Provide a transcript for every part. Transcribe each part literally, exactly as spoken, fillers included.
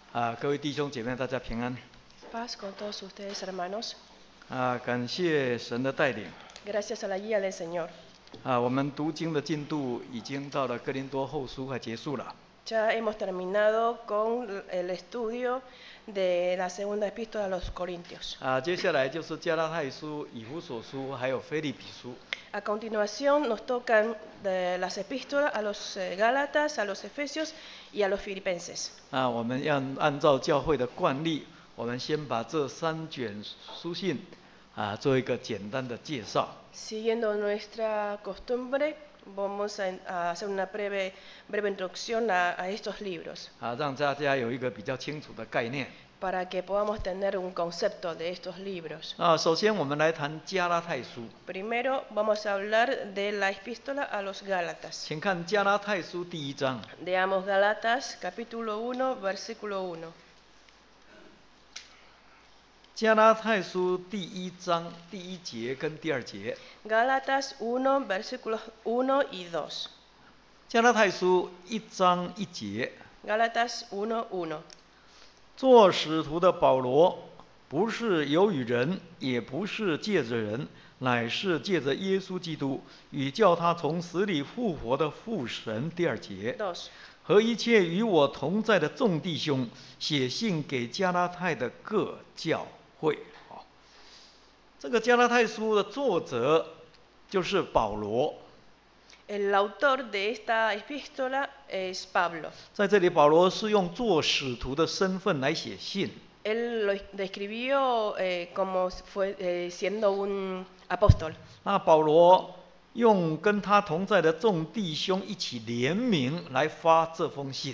啊，各位弟兄姐妹，大家平安。 Paz con todos ustedes, hermanos. 啊，感谢神的带领。 Gracias a la guía del Señor. 啊，我们读经的进度已经到了哥林多后书，快结束了。 Ya hemos terminado con el estudio de la segunda epístola a los Corintios. 啊，接下来就是加拉太书、以弗所书还有腓立比书。 A continuación nos tocan de las epístolas a los eh, Gálatas, a los Efesios y a los Filipenses. 啊，我们要按照教会的惯例，我们先把这三卷书信啊做一个简单的介绍。 Siguiendo nuestra costumbre, vamos a, a hacer una breve, breve introducción a, a estos libros. 啊，让大家有一个比较清楚的概念。 Para que podamos tener un concepto de estos libros. 啊，首先我们来谈加拉太书。 Primero vamos a hablar de la epístola a los Gálatas. 请看加拉太书第一章。 Leamos Gálatas capítulo uno, versículo uno. 加拉太书第一章第一节跟第二节。 Gálatas uno, versículos uno y dos. 加拉太书一章一节。 Gálatas uno, uno. 做使徒的保罗，不是由于人，也不是借着人，乃是借着耶稣基督与叫他从死里复活的父神。第二节。 Dos. 和一切与我同在的众弟兄，写信给加拉太的各教会。这个加拉太书的作者就是保罗。 El autor de esta epístola es Pablo. 在这里，保罗是用做使徒的身份来写信。 Él lo describió eh, como fue, eh, siendo un apóstol. 那保罗用跟他同在的众弟兄一起联名来发这封信。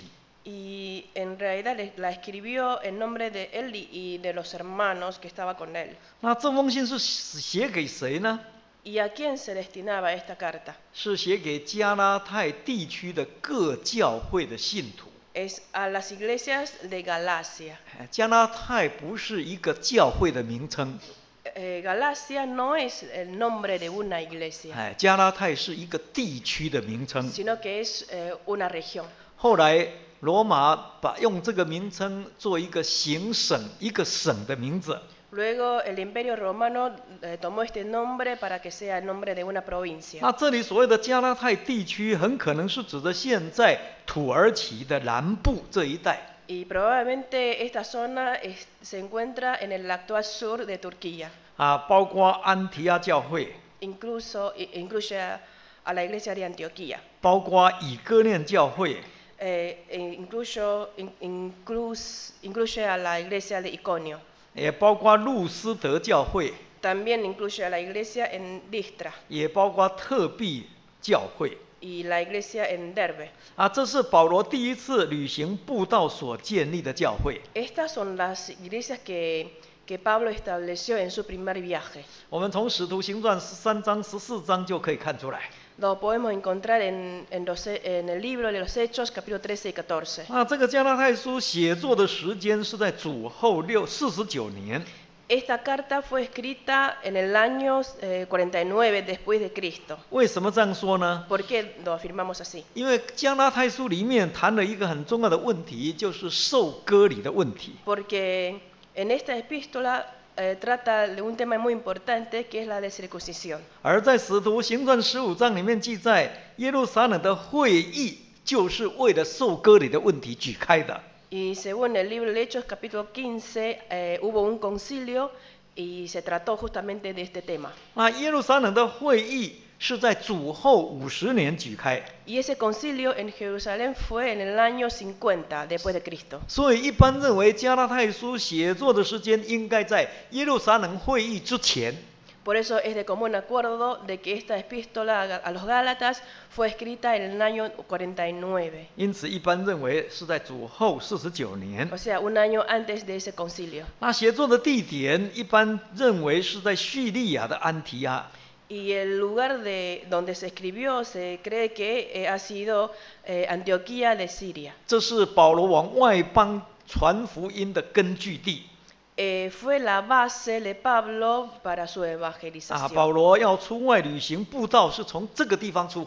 Y en realidad la escribió en nombre de él y de los hermanos que estaba con él. 那这封信是写给谁呢？ ¿Y a quién se destinaba esta carta? 是写给加拉太地区的各教会的信徒。 Es a las iglesias de Galacia. 加拉太不是一个教会的名称。 Eh, Galacia no es el nombre de una iglesia, 哎，加拉太是一个地区的名称。 sino que es eh, una región. 后来罗马把用这个名称做一个行省，一个省的名字。 Luego el Imperio Romano eh, tomó este nombre para que sea el nombre de una provincia. 那这里所谓的加拉太地区，很可能是指的现在土耳其的南部这一带。 Y probablemente esta zona es, se encuentra en el actual sur de Turquía. 啊，包括安提阿教会， Incluso incluye a, a la iglesia de Antioquía. 包括以哥念教会， Eh, incluyo, in, inclus, incluye a la iglesia de Iconio. 也包括路斯德教会， También incluye a la iglesia en Listra 也包括特庇教会。 y la iglesia en Derbe. 啊，这是保罗第一次旅行布道所建立的教会。 Estas son las iglesias que, que Pablo estableció en su primer viaje. 我们从使徒行传十三章、十四章就可以看出来。 Lo podemos encontrar en, en, los, en el libro de los Hechos, capítulo trece y catorce. 那这个加拉太书写作的时间是在主后六四十九年。 Esta carta fue escrita en el año eh, cuarenta y nueve después de Cristo. 为什么这样说呢？ ¿Por qué lo afirmamos así? 因为加拉太书里面谈了一个很重要的问题，就是受割礼的问题。 Porque en esta epístola eh, trata de un tema muy importante que es la de circuncisión. 而在使徒行传十五章里面记载，耶路撒冷的会议就是为了受割礼的问题举开的。 Y según el libro de Hechos, capítulo quince, eh, hubo un concilio y se trató justamente de este tema. 那耶路撒冷的会议是在主后五十年举开， Y ese concilio en Jerusalén fue en el año cincuenta después de Cristo. 所以一般认为加拉太书写作的时间应该在耶路撒冷会议之前。 Por eso es de común acuerdo de que esta epístola a los Gálatas fue escrita en el año cuarenta y nueve. 因此一般认为是在主后四十九年。 O sea, un año antes de ese concilio. 那写作的地点一般认为是在叙利亚的安提阿。 Y el lugar de donde se escribió se cree que eh, ha sido eh, Antioquía de Siria. 这是保罗往外邦传福音的根据地。 Eh, fue la base de Pablo para su 啊， evangelización. 保罗要出外旅行布道是从这个地方出发。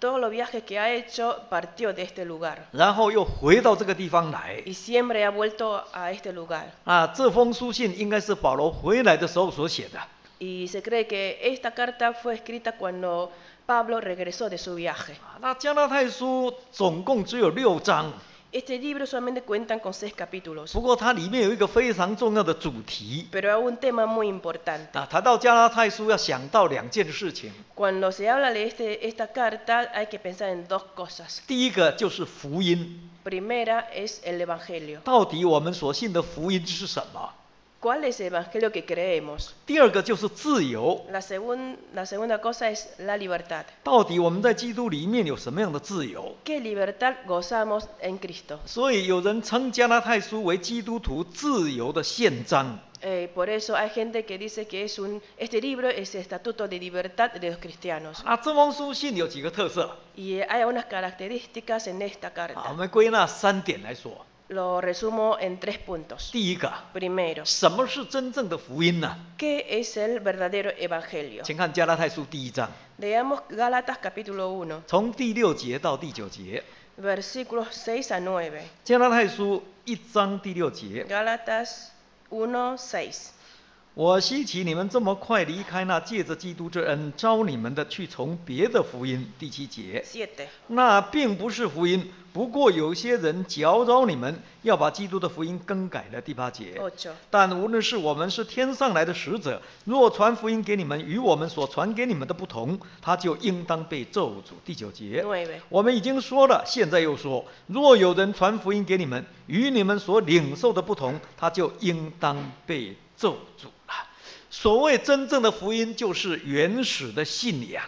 todos los viajes que ha hecho, partió de este lugar 然后又回到这个地方来。 y siempre ha vuelto a este lugar. 啊，这封书信应该是保罗回来的时候所写的。 Y se cree que esta carta fue escrita cuando Pablo regresó de su viaje. 那加拉太书总共只有六章， Este libro solamente cuentan con seis capítulos, 不过它里面有一个非常重要的主题。 pero hay un tema muy importante. 啊，谈到加拉太书要想到两件事情， Cuando se habla de este, esta carta hay que pensar en dos cosas. 第一个就是福音， Primera es el Evangelio. 到底我们所信的福音是什么？ ¿Cuál es el Evangelio que creemos? 第二个就是自由， La, segun- la segunda cosa es la libertad. 到底我们在基督里面有什么样的自由？ ¿Qué libertad gozamos en Cristo? 所以有人称加拉太书为基督徒自由的宪章。 Eh, por eso hay gente que dice que es un, este libro es el estatuto de libertad de los cristianos. 那这封书信有几个特色？ Y hay unas características en esta 好，我 carta. 们归纳三点来说。 Lo resumo en tres puntos. 第一个， Primero, 什么是真正的福音呢？ ¿qué es el verdadero evangelio? 请看加拉太书第一章， Leamos Gálatas capítulo uno, 从第六节到第九节。 versículos seis a nueve. 加拉太书一章第六节， Gálatas uno, seis. 我希奇你们这么快离开那借着基督之恩招你们的，去从别的福音。第七节， siete. 那并不是福音，不过有些人搅扰你们，要把基督的福音更改了。第八节， ocho. 但无论是我们是天上来的使者，若传福音给你们与我们所传给你们的不同，他就应当被咒诅。第九节， nueve. 我们已经说了，现在又说，若有人传福音给你们，与你们所领受的不同，他就应当被咒诅了。所谓真正的福音，就是原始的信仰。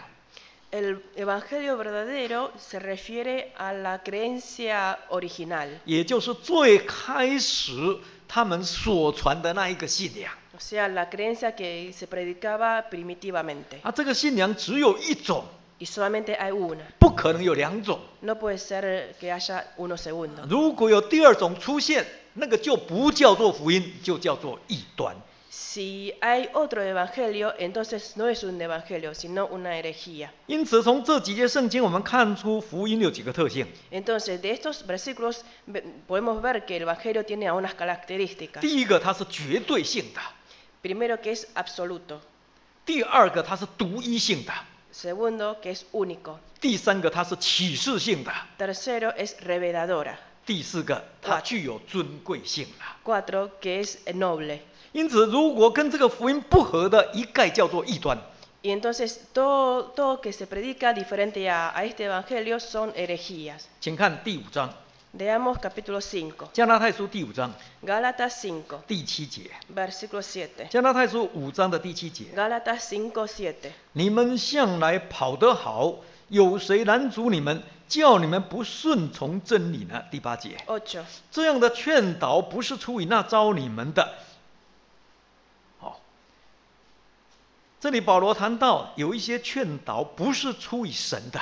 El evangelio verdadero se refiere a la creencia original, 也就是最开始他们所传的那一个信仰。 o sea, la creencia que se predicaba primitivamente. 啊，这个信仰只有一种， Y solamente hay una. 不可能有两种。 No puede ser que haya uno segundo. 如果有第二种出现，那个就不叫做福音，就叫做异端。 Si hay otro evangelio, entonces no es un evangelio, sino una herejía. 因此，从这几节圣经，我们看出福音有几个特性。 Entonces, de estos versículos ve- podemos ver que el evangelio tiene unas características. 第一个，它是绝对性的； Primero, que es absoluto. 第二个，它是独一性的； Segundo, que es único. 第三个，它是启示性的； Tercero, es reveladora. 第四个，它具有尊贵性的。 Cuatro, que es noble. 因此，如果跟这个福音不合的，一概叫做异端。 Y entonces todo, todo que se predica diferente a, a este evangelio son herejías. 请看第五章， Leamos capítulo cinco. 加拉太书第五章 Gálatas cinco, 第七节。 versículo siete. 加拉太书五章的第七节， Gálatas cinco, siete. 你们向来跑得好，有谁拦阻你们，叫你们不顺从真理呢？第八节， ocho. 这样的劝导不是出于那招你们的。好，这里保罗谈到有一些劝导不是出于神的，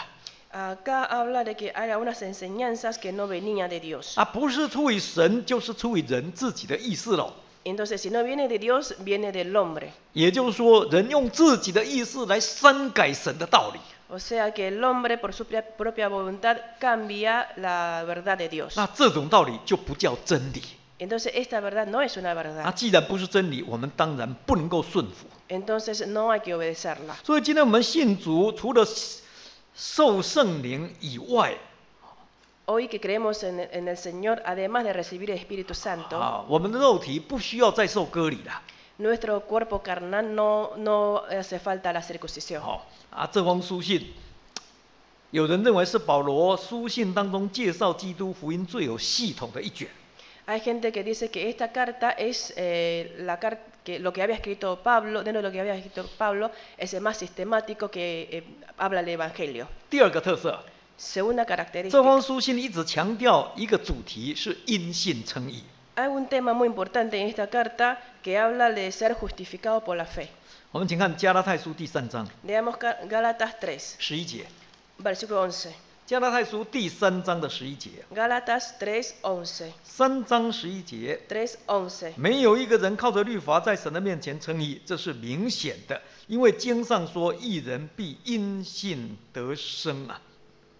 Acá habla de que hay algunas enseñanzas que no venían de Dios. 啊，不是出于神，就是出于人自己的意思喽。 Entonces, si no viene de Dios, viene del hombre. 也就是说，人用自己的意思来删改神的道理。 O sea que el hombre por su propia- propia voluntad cambia la verdad de Dios. 那这种道理就不叫真理。 Entonces esta verdad no es una 那 verdad. 既然不是真理，我们当然不能够顺服。 Entonces no hay que obedecerla. 所以今天我们信主，除了受圣灵以外， Hoy que creemos en, en el Señor, además de recibir el Espíritu Santo, 啊，我们的肉体不需要再受割礼了。 nuestro cuerpo carnal no, no hace falta la circuncisión. 好啊，这封书信，有人认为是保罗书信当中介绍基督福音最有系统的一卷。 Hay gente que dice que esta carta es eh, la car- que lo que había escrito Pablo, dentro de lo que había escrito Pablo, es el más sistemático que eh, habla el Evangelio. 第二个特色， Segunda 这 característica. 封书信一直强调一个主题是因信称义。 Hay un tema muy importante en esta carta que habla de ser justificado por la fe. 我们请看加拉太书第三章 Leamos Ga- Gálatas tres, 十一节， versículo once. 加拉太书第三章的十一节， Gálatas tres, once. 三章十一节， tres, once. 没有一个人靠着律法在神的面前称义，这是明显的，因为经上说，义人必因信得生啊。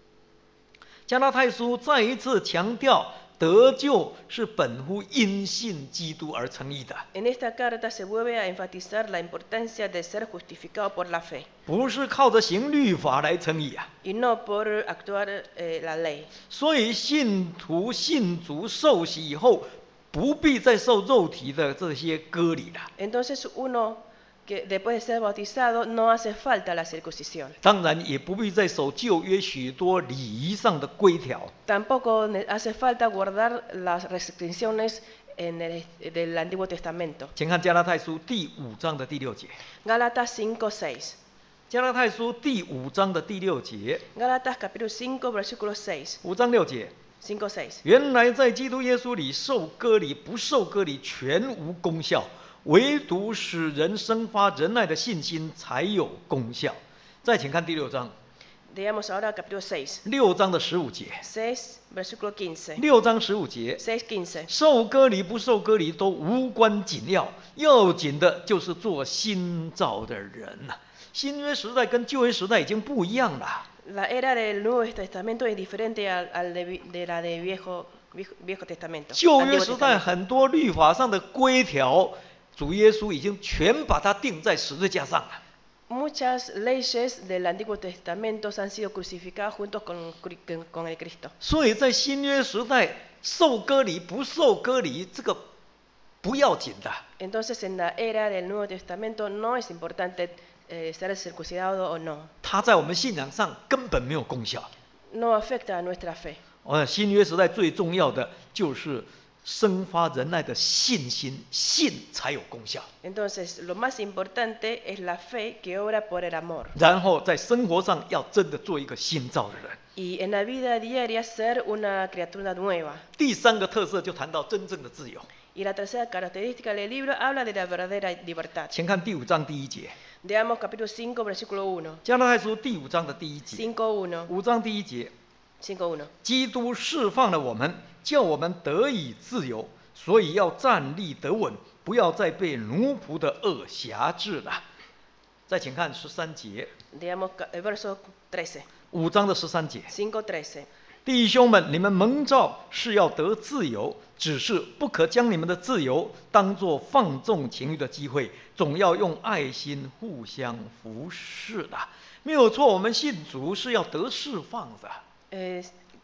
加拉太书再一次强调，得救是本乎因信基督而成义的， En esta carta se vuelve a enfatizar la importancia de ser justificado por la fe 不是靠着行律法来成义啊。 y no por actuar eh, la ley. 所以信徒信主受洗以后，不必再受肉体的这些割礼了。 Entonces uno que después de ser bautizado no hace falta la circuncisión. 当然也不必再守旧约许多礼仪上的规条。 Tampoco ne- hace falta guardar las restricciones en el, del Antiguo Testamento. 请看加拉太书第五章的第六节。 Gálatas cinco seis. 加拉太书第五章的第六节。 Gálatas capítulo cinco versículo seis. 五章六节。 cinco seis. 原来在基督耶稣里受割礼不受割礼全无功效，唯独使人生发仁爱的信心才有功效。再请看第六章。 Leamos ahora capítulo seis. 六章的十五节。 seis versículo quince. 六章十五节。 seis quince. 受割礼不受割礼都无关紧要，要紧的就是做新造的人呐、啊。新约时代跟旧约时代已经不一样了。 La era del Nuevo Testamento es diferente al, al de, de la de viejo, viejo, viejo Testamento. 旧约时代很多律法上的规条，主耶稣已经全把它钉在十字架上了。 Muchas leyes del Antiguo Testamento han sido crucificadas junto con, con el Cristo. 所以在新约时代，受割礼不受割礼这个不要紧的。 Entonces en la era del Nuevo Testamento no es importante eh, ser circuncidado o no. 它在我们信仰上根本没有功效。 No afecta a nuestra fe. 呃，新约时代最重要的就是生发仁爱的信心，信才有功效。 Entonces lo más importante es la fe que obra por el amor. 然后在生活上要真的做一个新造的人。 Y en la vida diaria ser una criatura nueva. 第三个特色就谈到真正的自由。 Y la tercera característica del libro habla de la verdadera libertad. 请看第五章第一节。 Veamos capítulo cinco versículo uno. 加拉太书第五章的第一节。 cinco uno. 五章第一节。 cinco uno. 基督释放了我们，叫我们得以自由，所以要站立得稳，不要再被奴仆的恶辖制了。再请看十三节。 Veamos el verso trece. 五章的十三节。 cinco trece. 弟兄们，你们蒙召是要得自由，只是不可将你们的自由当作放纵情欲的机会，总要用爱心互相服侍的。没有错，我们信主是要得释放的。 Eh,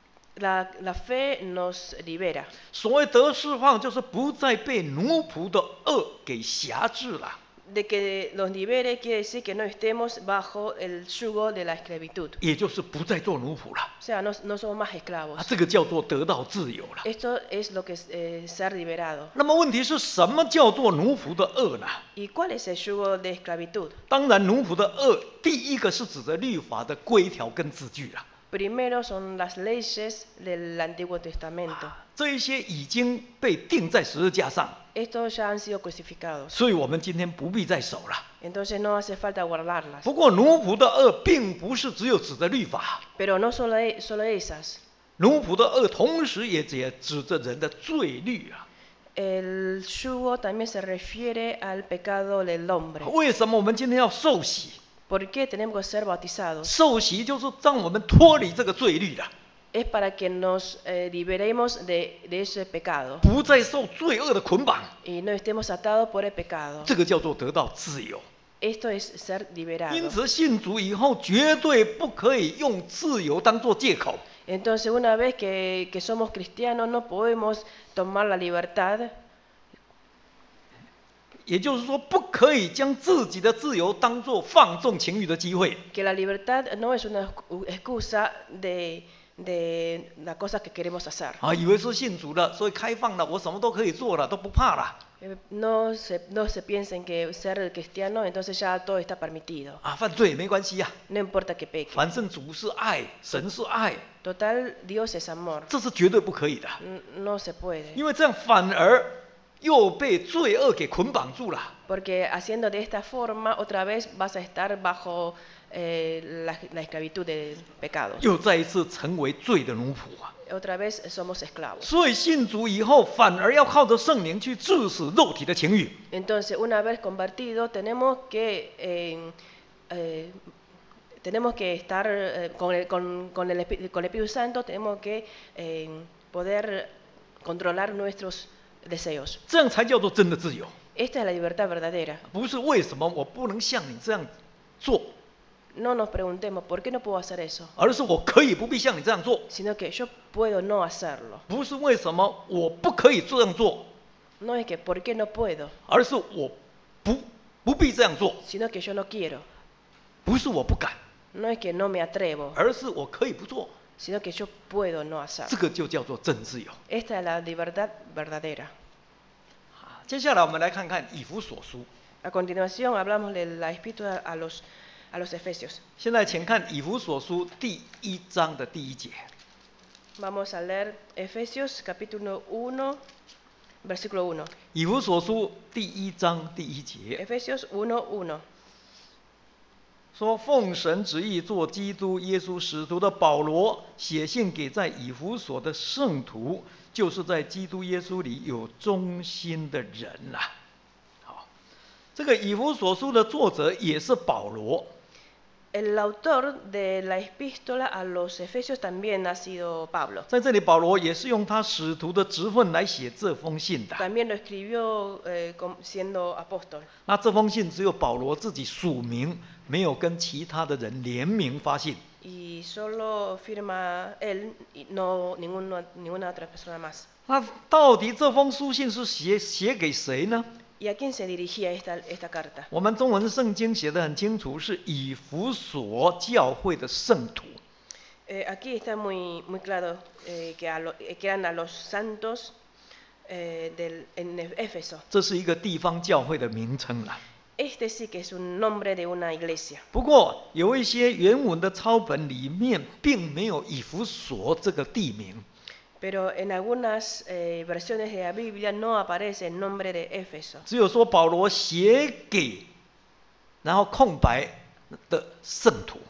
la, la fe nos libera. 所谓得释放，就是不再被奴仆的恶给辖制了。 De que nos libere quiere decir que no estemos bajo el yugo de la esclavitud. 也就是不再做奴仆了。 O sea, no, no somos más 啊， esclavos. 这个叫做得到自由了。 Esto es lo que es eh, ser liberado. 那么问题是什么叫做奴仆的恶呢？ ¿Y cuál es el yugo de esclavitud? 当然，奴仆的恶，第一个是指着律法的规条跟字句了。 Primero son las leyes del Antiguo Testamento. 这一些已经被钉在十字架上， Estos ya han sido crucificados. 所以我们今天不必再守了。 Entonces no hace falta guardarlas. 不过，奴仆的恶并不是只有指着律法， Pero no solo, e- solo esas. 奴仆的恶同时也也指着人的罪律啊。 El yugo también se refiere al pecado del hombre. 为什么我们今天要受洗？ ¿Por qué tenemos que ser bautizados? 受洗就是让我们脱离这个罪律的， Es para que nos eh, liberemos de, de ese pecado 不再受罪恶的捆绑， y no estemos atados por el pecado. 这个叫做得到自由。 Esto es ser 因 liberado. 此，信主以后绝对不可以用自由当做借口。 Entonces, una vez que, que somos cristianos, no podemos tomar la libertad. 也就是说，不可以将自己的自由当作放纵情欲的机会。 Que la libertad no es una excusa de, de las cosas que queremos hacer. 啊，以为是信主了，所以开放了，我什么都可以做了，都不怕了。 Eh, No se, no se piensen que ser cristiano, entonces ya todo está permitido. 啊，犯罪也没关系呀、 No importa que 啊， peque. 反正主是爱，神是爱， Total, Dios es amor. 这是绝对不可以的。 N- No se puede. 因为这样反而又被罪恶给捆绑住了。 Porque haciendo de esta forma, otra vez vas a estar bajo eh, la, la esclavitud del pecado. 又再一次成为罪的奴仆啊！ Otra vez somos esclavos. 所以信主以后，反而要靠着圣灵去致死肉体的情欲。 Entonces, una vez convertido, tenemos que eh, eh, tenemos que estar eh, con, el, con, con, el, Espi- con el Espíritu Santo, tenemos que eh, poder controlar nuestros deseos. 这样才叫做真的自由。 Esta es la libertad verdadera. 不是为什么我不能像你这样做， No nos preguntemos por qué no puedo hacer eso, 而是我可以不必像你这样做。 sino que yo puedo no hacerlo. 不是为什么我不可以这样做， No es que por qué no puedo, 而是我不不必这样做。 sino que yo no quiero. 不是我不敢， No es que no me atrevo, 而是我可以不做。 sino que yo puedo no 这 hacerlo. 个就叫做真自由。 Esta es la libertad verdadera. 接下来我们来看看以弗所书。 A continuación hablamos de la epístola a los, a los Efesios. 现在请看以弗所书第一章的第一节。 Vamos a leer Efesios capítulo uno, versículo uno. 以弗所书第一章第一节 Efesios uno, uno. 说：“奉神旨意做基督耶稣使徒的保罗，写信给在以弗所的圣徒，就是在基督耶稣里有忠心的人啦、好，这个以弗所书的作者也是保罗。 El autor de la epístola a los Efesios también ha sido Pablo. 在这里，保罗也是用他使徒的职分来写这封信的。 También lo escribió eh, com- siendo apóstol. 那这封信只有保罗自己署名，没有跟其他的人联名发信。 Y solo firma él, y no ninguno- ninguna otra persona más. 那到底这封书信是写写给谁呢？ ¿Y a quién se dirigía esta, esta carta? 我们中文圣经写得很清楚，是以弗所教会的圣徒。 Eh, aquí está muy, muy claro eh, que, a lo- eh, que eran a los santos eh, del, en Éfeso. 这是一个地方教会的名称啦。 Este sí que es un nombre de una iglesia. 不过有一些原文的抄本里面并没有以弗所这个地名， Pero en algunas eh, versiones de la Biblia no aparece el nombre de Éfeso. 只有说保罗写给，然后空白的圣徒。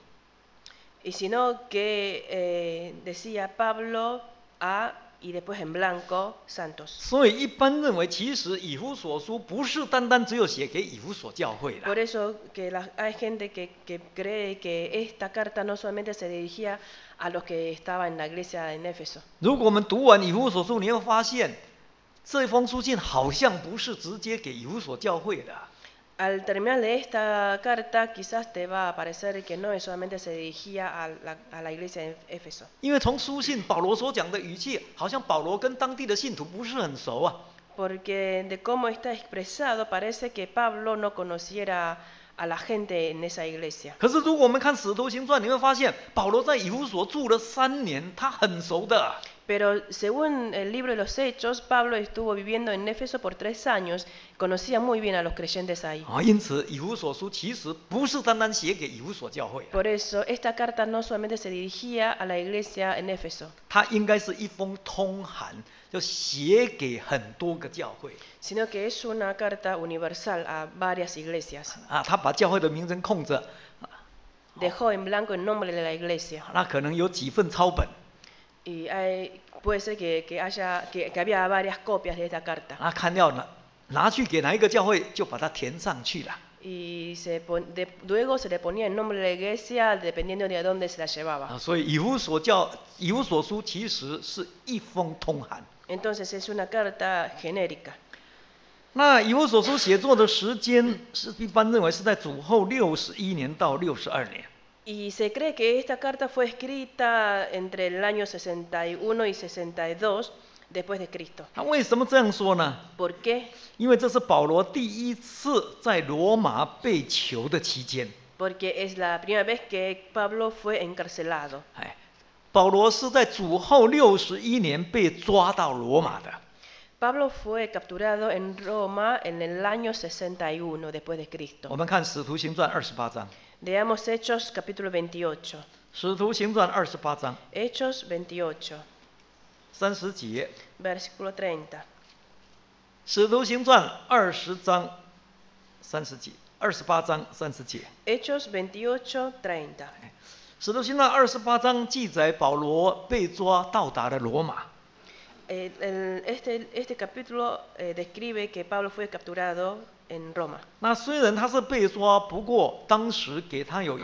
Y sino que eh, decía Pablo a y después en blanco santos. 所以一般认为，其实以弗所书不是单单只有写给以弗所教会 Por 的， eso que la- hay gente que, que cree que esta carta no solamente se dirigía a los que estaban en la iglesia en Éfeso. 如果我们读完以弗所书，你会发现，这封书信好像不是直接给以弗所教会的。 Al terminar de esta carta quizás te va a parecer que no es solamente se dirigía a la, a la iglesia en Éfeso. 因为从书信保罗所讲的语气，好像保罗跟当地的信徒不是很熟啊。 Porque de cómo está expresado parece que Pablo no conociera a la gente en esa iglesia. 可是如果我们看使徒行传，你会发现保罗在以弗所住了三年，他很熟的。 Pero según el libro de los Hechos, Pablo estuvo viviendo en Éfeso por tres años, conocía muy bien a los creyentes ahí. 啊，因此以弗所书其实不是单单写给以弗所教会的， Por eso esta carta no solamente se dirigía a la iglesia en Éfeso, 它应该是一封通函，就写给很多个教会 sino que es una carta universal a varias iglesias. 啊。他把教会的名称空着， Dejó en blanco el nombre de la iglesia. 那可能有几份抄本 Y hay- puede ser que, que haya, que, que había varias copias de esta carta. 啊，看要拿拿去给哪一个教会，就把它填上去了。 Y se pon- de- luego se le ponía el nombre de la iglesia dependiendo de a dónde se la 啊， llevaba. 所以以弗所教以弗所书其实是一封通函。 Entonces es una carta genérica. 那以弗所书写作的时间是一般认为是在主后六十一年到六十二年。 Y se cree que esta carta fue escrita entre el año sesenta y uno y sesenta y dos después de Cristo. 他为什么这样说呢？ ¿Por qué? 因为这是保罗第一次在罗马被囚的期间。 Porque es la primera vez que Pablo fue encarcelado. 哎，保罗是在主后六十一年被抓到罗马的。 Pablo fue capturado en Roma en el año sesenta y uno después de 我 Cristo. 们看《使徒行传》二十八章，《 Leamos Hechos capítulo veintiocho. 使徒行传》二十八章 Hechos veintiocho, 三十节，《 versículo treinta. 使徒行传》二十章三十节，二十八章三十节。 Hechos veintiocho, treinta. 使徒行传二十八章记载保罗被抓到达了罗马。 Eh, el- este, este capítulo eh, describe que Pablo fue capturado en Roma. 那虽然他是被抓，不过当时给他有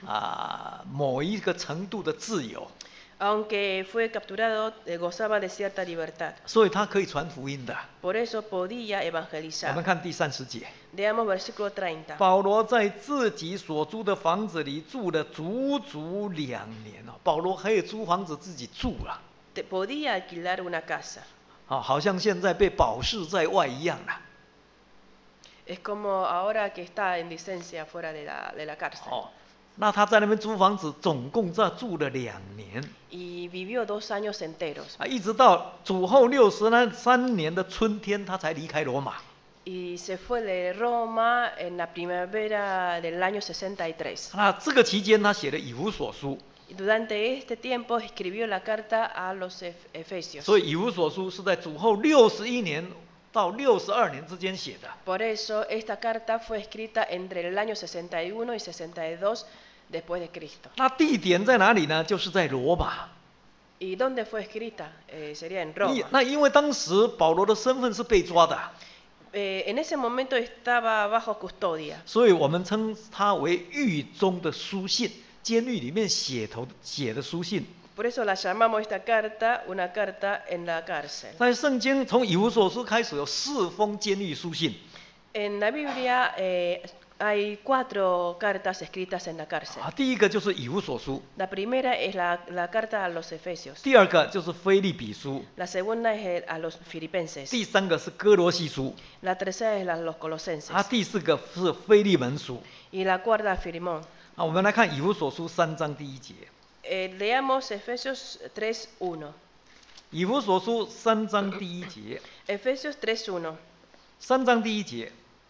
啊、某一个程度的自由， Aunque fue capturado, eh, gozaba de cierta libertad. 所以他可以传福音的。 Por eso podía 我 evangelizar. 们看第三十节， Leamos versículo treinta. 保罗在自己所租的房子里住了足足两年哦，保罗可以租房子自己住啊， Te- Podía alquilar una casa. 啊，好像现在被保释在外一样啊。 Es como ahora que está en licencia fuera de la, de la cárcel. 哦，那他在那边租房子，总共在住了两年 Y vivió dos años enteros. 啊，一直到主后六十三年的春天，他才离开罗马。 Y se fue de Roma en la primavera del año sesenta y tres. 那这个期间，他写了以弗所书， Y durante este tiempo escribió la carta a los Ef- 所 Efesios. 以以弗所书是在主后六十一年到六十二年之间写的。 Por eso esta carta fue escrita entre el año sesenta y uno y sesenta y dos después de Cristo. 那地点在哪里呢？就是在罗马。 ¿Y dónde fue escrita? Eh, sería en 因 Roma. 那因为当时保罗的身份是被抓的， Eh, en ese momento estaba bajo custodia. 所以我们称它为狱中的书信，监狱里面写头写的书信。 Por eso la llamamos esta carta una carta en la cárcel. 在圣经从以弗所书开始有四封监狱书信， En la Biblia eh, hay cuatro cartas escritas en la cárcel. 啊，第一个就是以弗所书， La primera es la, la carta a los Efesios. 第二个就是腓立比书， La segunda es el- a los Filipenses. 第三个是哥罗西书， La tercera es la a los Colosenses. 啊，第四个是腓利门书。 Y la cuarta a Filemón. 啊，我们来看以弗所书三章第一节， Eh, leamos Efesios tres uno. 以弗所书三章第一节， Efesios tres uno. 三章第一节。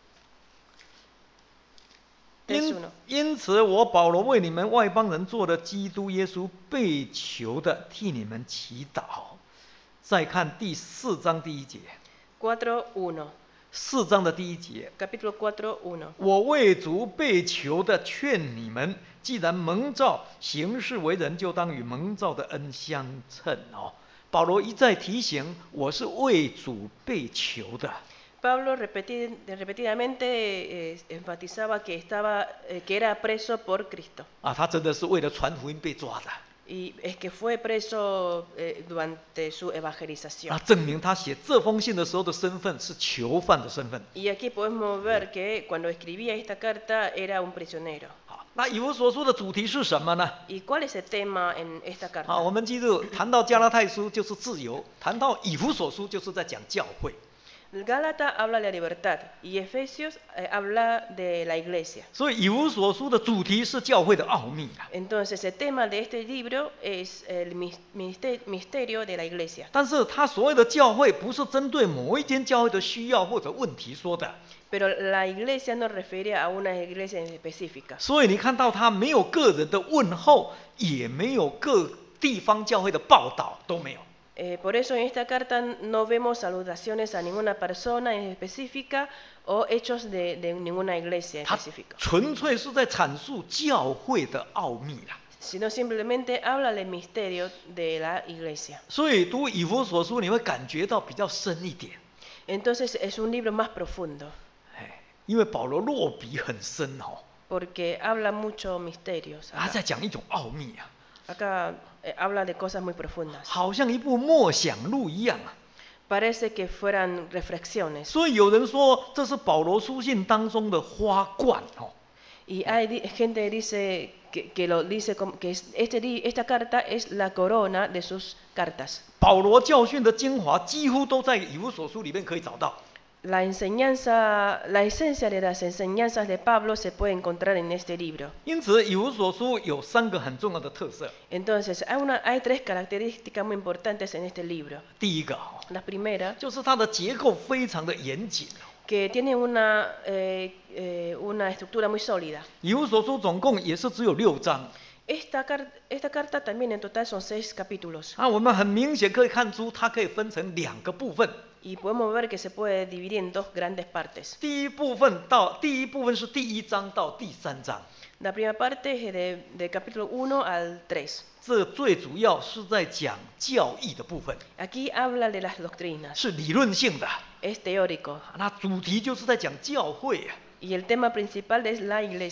tres 因 uno. 因此，我保罗为你们外邦人做的基督耶稣被囚的，替你们祈祷。再看第四章第一节， cuatro uno. 四章的第一节， Capítulo cuatro uno. 我为主被囚的，劝你们，既然蒙召行事为人，就当与蒙召的恩相称哦。保罗一再提醒，我是为主被囚的。 Pablo repeti- repetidamente eh, enfatizaba que, estaba, eh, que era preso por Cristo. 啊，他真的是为了传福音被抓的。 Y es que fue preso eh, durante su evangelización. 那证明他写这封信的时候的身份是囚犯的身份。 Y aquí podemos ver que cuando escribía esta carta era un prisionero. 好，那以弗所书的主题是什么呢？ ¿Y cuál es el tema en esta 好，我 carta? 们记住，谈到加拉太书就是自由，谈到以弗所书就是在讲教会。 Gálata habla de la libertad y Efesios eh, habla de la iglesia. 所以以弗所书的主题是教会的奥秘啊。 Entonces el tema de este libro es el mis- mister- misterio de la iglesia. 但是他所谓的教会，不是针对某一间教会的需要或者问题说的。 Pero la iglesia no refiere a una iglesia en específica. 所以你看到他没有个人的问候，也没有各地方教会的报道，都没有。 Eh, por eso en esta carta no vemos salutaciones a ninguna persona en específica o hechos de, de ninguna iglesia en 他 específica, 纯粹是在阐述教会的奥秘啦。 sino simplemente habla del misterio de la iglesia. 所以读以弗所书，你会感觉到比较深一点。 Entonces es un libro más profundo 哎，因为保罗落笔很深哦， porque habla mucho misterios. 他 Acá, 在讲一种奥秘啊， acá eh, habla de cosas muy profundas. 好像一部默想录一样啊。 Parece que fueran reflexiones. 所以有人说这是保罗书信当中的花冠哦。 Y hay di- gente que dice que, que lo dice como que es- este, li- esta carta es la corona de sus cartas. 保罗教训的精华几乎都在以弗所书里面可以找到。 La enseñanza, la esencia de las enseñanzas de Pablo se puede encontrar en este libro. 因此，以弗所书有三个很重要的特色。 Entonces, hay, una, hay tres características muy importantes en este libro. 第一个哦， La primera, 就是它的结构非常的严谨哦。 que tiene una, eh, eh, una estructura muy sólida. 以弗所书总共也是只有六章。 Esta, car- esta carta también en total son seis capítulos. 啊，我们很明显可以看出，它可以分成两个部分。 Y podemos ver que se puede dividir en dos grandes partes. 第一部分到第一部分是第一章到第三章， La primera parte es de, del capítulo uno al tres. 这最主要是在讲教义的部分， Aquí habla de las doctrinas, 是理论性的。 es teórico. 那主题就是在讲教会啊。 Y el tema principal es la iglesia.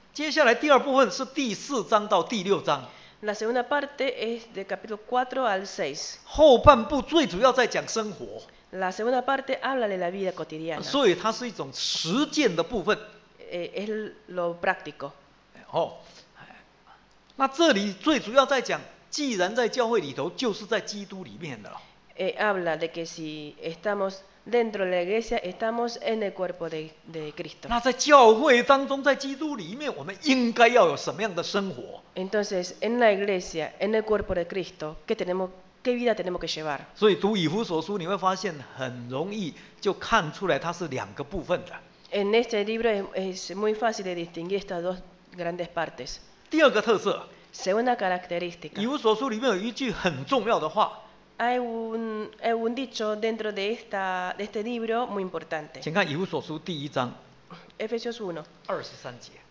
接下来第二部分是第四章到第六章。 La segunda parte es de capítulo cuatro al seis. 后半部最主要在讲生活。 La segunda parte habla de la vida cotidiana. 所以它是一种实践的部分。 Eh, es lo práctico. 哦，那这里最主要在讲，既然在教会里头，就是在基督里面的。 Eh, habla de que si estamos dentro de la iglesia, estamos en el cuerpo de, de Cristo. 那在教会当中，在基督里面，我们应该要有什么样的生活？ Entonces, en la iglesia, en el cuerpo de Cristo, ¿qué tenemos, qué vida tenemos que llevar? 所以读以弗所书，你会发现很容易就看出来它是两个部分的。 En este libro es, es muy fácil de distinguir estas dos grandes partes. 第二个特色， Segunda característica. 以弗所书里面有一句很重要的话， Hay un, hay un dicho dentro de, esta, de este libro muy importante. 请看以弗所书第一章 Efesios uno. 二十三节。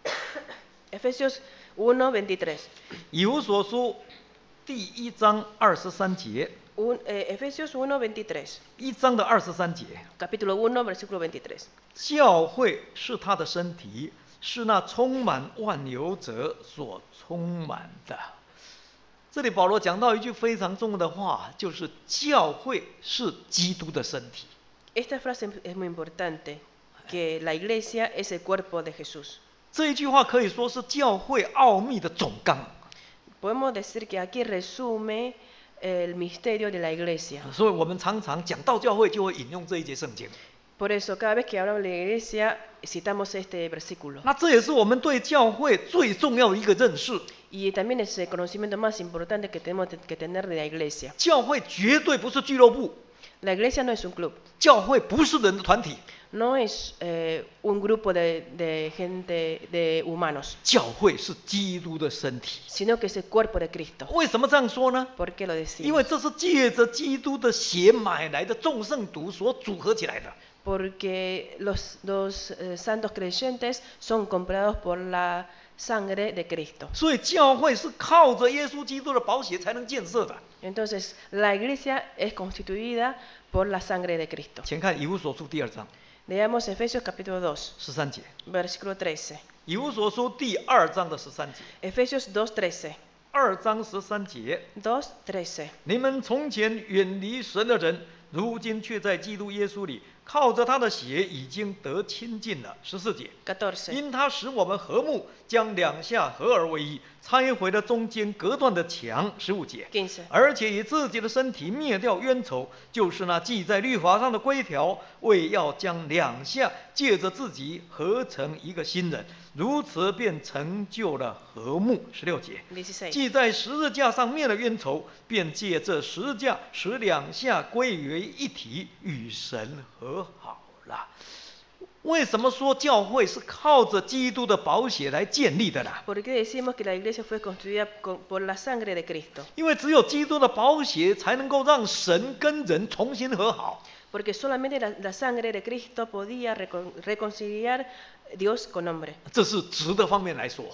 Efesios uno, veintitrés. 以弗所书第一章二十三节， Un, eh, Efesios uno, veintitrés. 一章的二十三节。 Capítulo uno, versículo veintitrés. 教会是他的身体，是那充满万有者所充满的。这里保罗讲到一句非常重要的话，就是教会是基督的身体。 Esta frase es muy importante, que la iglesia es el cuerpo de Jesús. 这一句话可以说是教会奥秘的总纲。 Podemos decir que aquí resume el misterio de la iglesia. 所以我们常常讲到教会，就会引用这一节圣经。 Por eso, cada vez que hablamos de la iglesia, citamos este versículo. 那这也是我们对教会最重要的一个认识。 Y también es el conocimiento más importante que tenemos que tener de la iglesia. 教会绝对不是俱乐部， La iglesia no es un club, 教会不是人的团体， no es eh, un grupo de, de gente, de humanos, 教会是基督的身体。 sino que es el cuerpo de Cristo. 为什么这样说呢？ ¿Por qué lo 因为 decimos? 这是借着基督的血买来的众圣徒所组合起来的。 Porque los, los eh, santos creyentes son comprados por la sangre de Cristo. 所以教会是靠着耶稣基督的宝血才能建设的。 Entonces, la iglesia es constituida por la sangre de Cristo. 请看以弗所书第二章 Leamos Efesios capítulo dos, 十三节。 versículo trece. 以弗所书第二章的十三节， Efesios dos, trece. 二章十三节， dos, trece. 你们从前远离神的人，如今却在基督耶稣里，靠着他的血已经得亲近了。十四节， catorce. 因他使我们和睦，将两下合而为一，拆毁了中间隔断的墙。十五节， quince. 而且以自己的身体灭掉冤仇，就是那记在律法上的规条，为要将两下借着自己合成一个新人，如此便成就了和睦。十六节， dieciséis. 既在十字架上灭了冤仇，便借这十字架使两下归为一体，与神和好了。为什么说教会是靠着基督的宝血来建立的呢？ ¿Por qué decimos que la iglesia fue construida con- por la sangre de Cristo? 因为只有基督的宝血才能够让神跟人重新和好。 Porque solamente la, la sangre de Cristo podía recon- reconciliar Dios con hombre. 这是直的方面来说。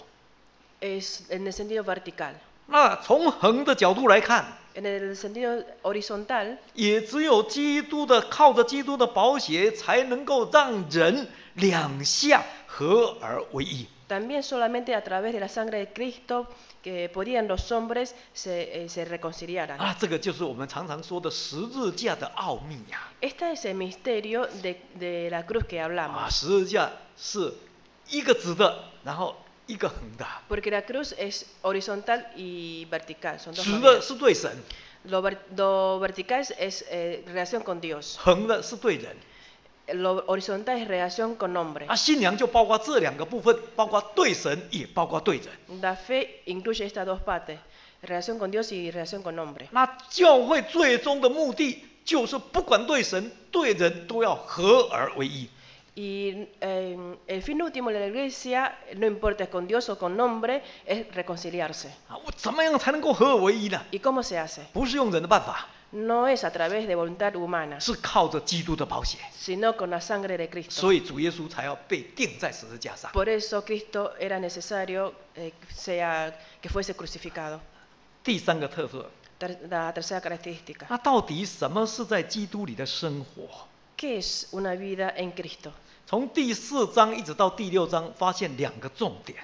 Es en el sentido vertical. 那从横的角度来看， En el sentido horizontal, 也只有基督的靠着基督的宝血，才能够让人两下合而为一。 también solamente a través de la sangre de Cristo que podían los hombres se, eh, se reconciliaran. 啊，这个就是我们常常说的十字架的奥秘呀、 Este es el misterio de, de la cruz que 啊。 hablamos. 十字架是一个直的，然后一个横的。 Porque la cruz es horizontal y vertical. Son dos 直的 maneras. 是对神， Lo, ver- lo vertical es, es, eh, relación con Dios. 横的是对人。 Lo horizontal es relación con hombre. 啊，信仰就包括这两个部分，包括对神，也包括对人。 La fe incluye estas dos partes, relación con Dios y relación con hombre. 那教会最终的目的，就是不管对神对人都要合而为一。 Y eh, el fin último de la iglesia, no importa con Dios o con hombre, es reconciliarse. 啊，我怎么样才能够合而为一呢？ ¿Y cómo se hace? 不是用人的办法， No es a través de voluntad humana, 是靠着基督的宝血。 sino con la sangre de Cristo. 所以主耶稣才要被钉在十字架上。 Por eso Cristo era necesario eh, sea, que fuese crucificado. 第三个特色， Ter- La tercera característica. 那到底什么是在基督里的生活？ ¿Qué es una vida en Cristo? 从第四章一直到第六章，发现两个重点。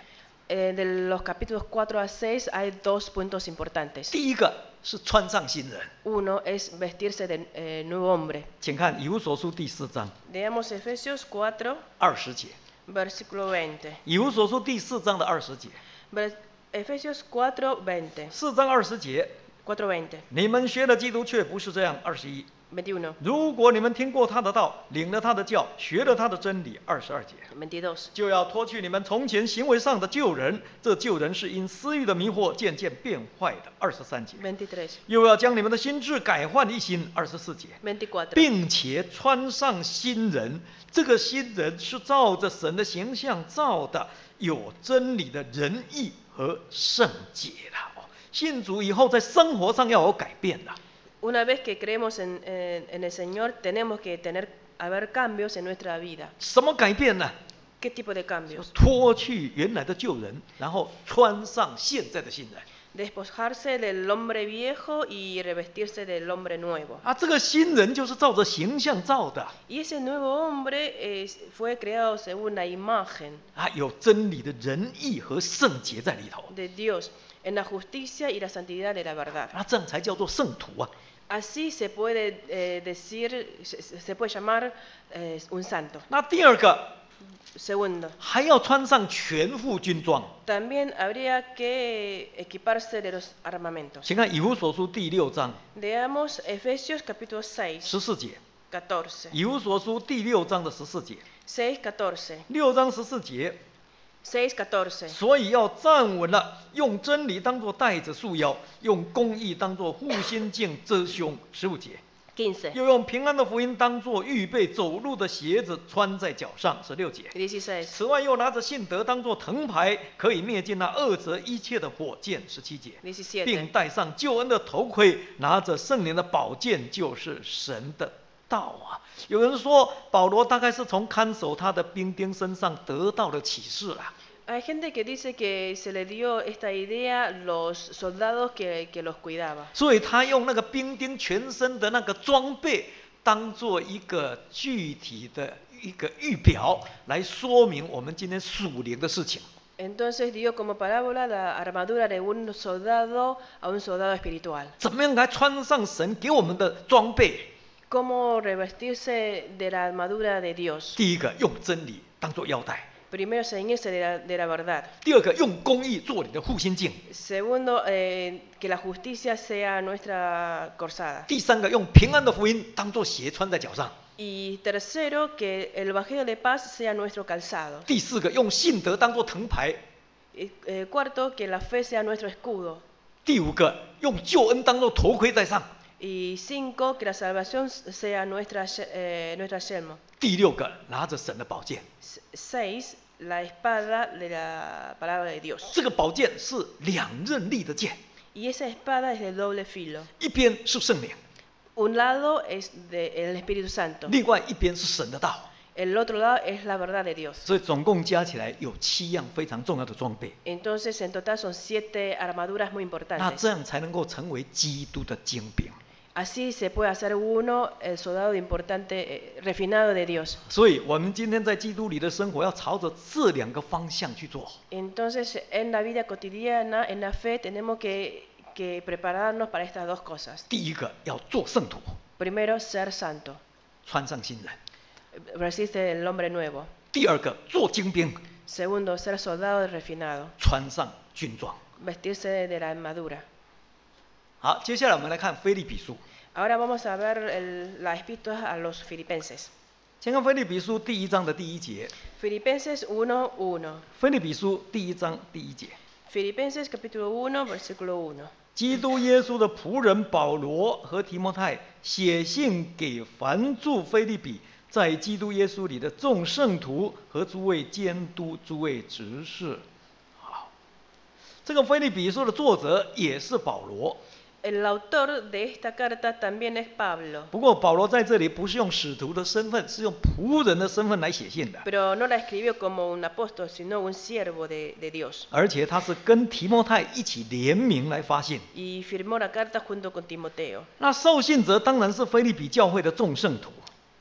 eh, de los capítulos cuatro a seis hay dos puntos importantes. 第一个是穿上新人， Uno es vestirse de eh, nuevo hombre. 请看以弗所书第四章 Leamos Efesios cuatro, 二十节， versículo veinte. 以弗所书第四章的二十节， Ver- Efesios cuatro, veinte. 四章二十节， cuatro, veinte. 你们学的基督却不是这样。二十一， veintiuno, 如果你们听过他的道，领了他的教，学了他的真理。二十二节， veintidós. 就要脱去你们从前行为上的旧人，这旧人是因私欲的迷惑渐渐变坏的。二十三节， veintitrés, 又要将你们的心智改换一新。二十四节， veinticuatro. 并且穿上新人，这个新人是照着神的形象造的，有真理的仁义和圣洁的。哦，信主以后，在生活上要有改变的。 Una vez que creemos en, en- en el Señor, tenemos que tener, haber cambios en nuestra vida. 什么改变呢？ ¿Qué tipo de cambios? 脱去原来的旧人，然后穿上现在的新人。 Despojarse del hombre viejo y revestirse del hombre nuevo. 啊，这个新人就是照着形象造的 Y ese nuevo hombre es- fue creado según la imagen 啊，有真理的仁义和圣洁在里头 de Dios, en la justicia y la santidad de la verdad. 啊，这样才叫做圣徒啊。 Así se puede eh, decir, se, se puede llamar eh, un santo. 那第二个 Segundo, 还要穿上全副军装。 también habría que equiparse de los armamentos. 请看以弗所书第六章 Leamos Efesios capítulo seis, 十四节， catorce. 以弗所书第六章的十四节， seis, catorce. 六章十四节， seis, catorce. 所以要站稳了，用真理当作带子束腰，用公义当作护心镜遮胸。十五节， quince, 又用平安的福音当作预备走路的鞋子穿在脚上。十六节， dieciséis, 此外又拿着信德当作藤牌，可以灭尽那二者一切的火箭。十七节， diecisiete. 并戴上救恩的头盔，拿着圣灵的宝剑，就是神的道啊。有人说保罗大概是从看守他的兵丁身上得到的启示啊。 Hay gente que dice que se le dio esta idea a los soldados que, que los cuidaba. 所以他用那个兵丁全身的那个装备，当做一个具体的一个预表，来说明我们今天属灵的事情。 Entonces dio como parábola la armadura de un soldado a un soldado espiritual. 怎么样来穿上神给我们的装备？ Cómo revestirse de la armadura de Dios. 第一个，用真理当做腰带； Primero, ceñirse de la, de la verdad. 第二个，用公义做你的护心镜； Segundo, eh, que la justicia sea nuestra corzada. 第三个，用平安的福音当做鞋穿在脚上； Y tercero, que el Evangelio de paz sea nuestro calzado. 第四个，用信德当做藤牌； Y, eh, cuarto, que la fe sea nuestro escudo. 第五个，用救恩当做头盔戴上； Y cinco, que la salvación sea nuestra, eh, nuestra yelmo. 第六个，拿着神的宝剑。 Seis, la espada de la palabra de Dios. 这个宝剑是两刃利的剑， Y esa espada es de doble filo. 一边是圣灵， Un lado es del Espíritu Santo. 另外一边是神的道。 El otro lado es la verdad de Dios. 所以总共加起来有七样非常重要的装备。 Entonces, en total son siete armaduras muy 那 importantes. 这样才能够成为基督的精兵。 Así se puede hacer uno el soldado importante, eh, refinado de Dios. 所以我们今天在基督里的生活要朝着这两个方向去做。 Entonces, en la vida cotidiana, en la fe, tenemos que, que prepararnos para estas dos cosas. 第一个要做圣徒， Primero, ser santo, 穿上新人； resiste el hombre nuevo. 第二个做精兵， Segundo, ser soldado refinado, 穿上军装。 vestirse de la armadura. 好，接下来我们来看腓立比书。 Ahora vamos a ver el- la epístola a los filipenses. 先看腓立比书第一章的第一节。 Filipenses uno, uno. 腓立比书第一章第一节。 Filipenses capítulo uno, versículo uno. 基督耶稣的仆人保罗和提摩太写信给凡住腓立比，在基督耶稣里的众圣徒和诸位监督、诸位执事。好，这个腓立比书的作者也是保罗。 El autor de esta carta también es Pablo, 不过保罗在这里不是用使徒的身份，是用仆人的身份来写信的， pero no la escribió como un apóstol, sino un siervo de, de Dios. 而且他是跟提摩太一起联名来发信。 Y firmó la carta junto con Timoteo. 那受信者当然是腓立比教会的众圣徒。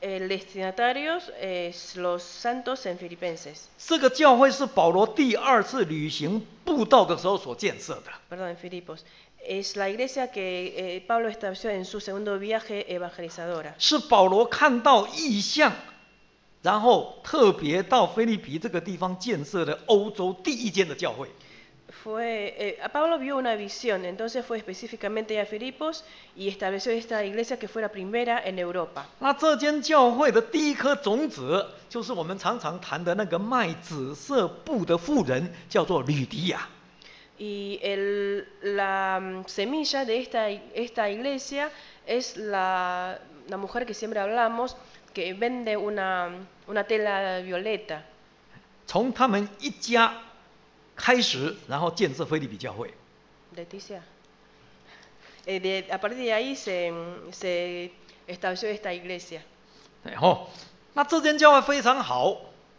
El destinatario es los santos en Filipenses. 这个教会是保罗第二次旅行布道的时候所建设的。 Perdón, en Filipos. Es la iglesia que eh, Pablo estableció en su segundo viaje evangelizadora. 是保罗看到异象，然后特别到腓立比这个地方建设的欧洲第一间的教会。 Fue, eh, a Pablo vio una visión, entonces fue específicamente a Filipos y estableció esta iglesia que fue la primera en Europa. 那这间教会的第一颗种子，就是我们常常谈的那个卖紫色布的妇人，叫做吕迪亚。 Y el, la mm, semilla de esta, esta iglesia es la, la mujer que siempre hablamos, que vende una, una tela violeta. 从他们一家开始，然后建设腓立比教会。 Leticia. Eh, de- a partir de ahí se, se estableció esta iglesia. 然后，那这间教会非常好，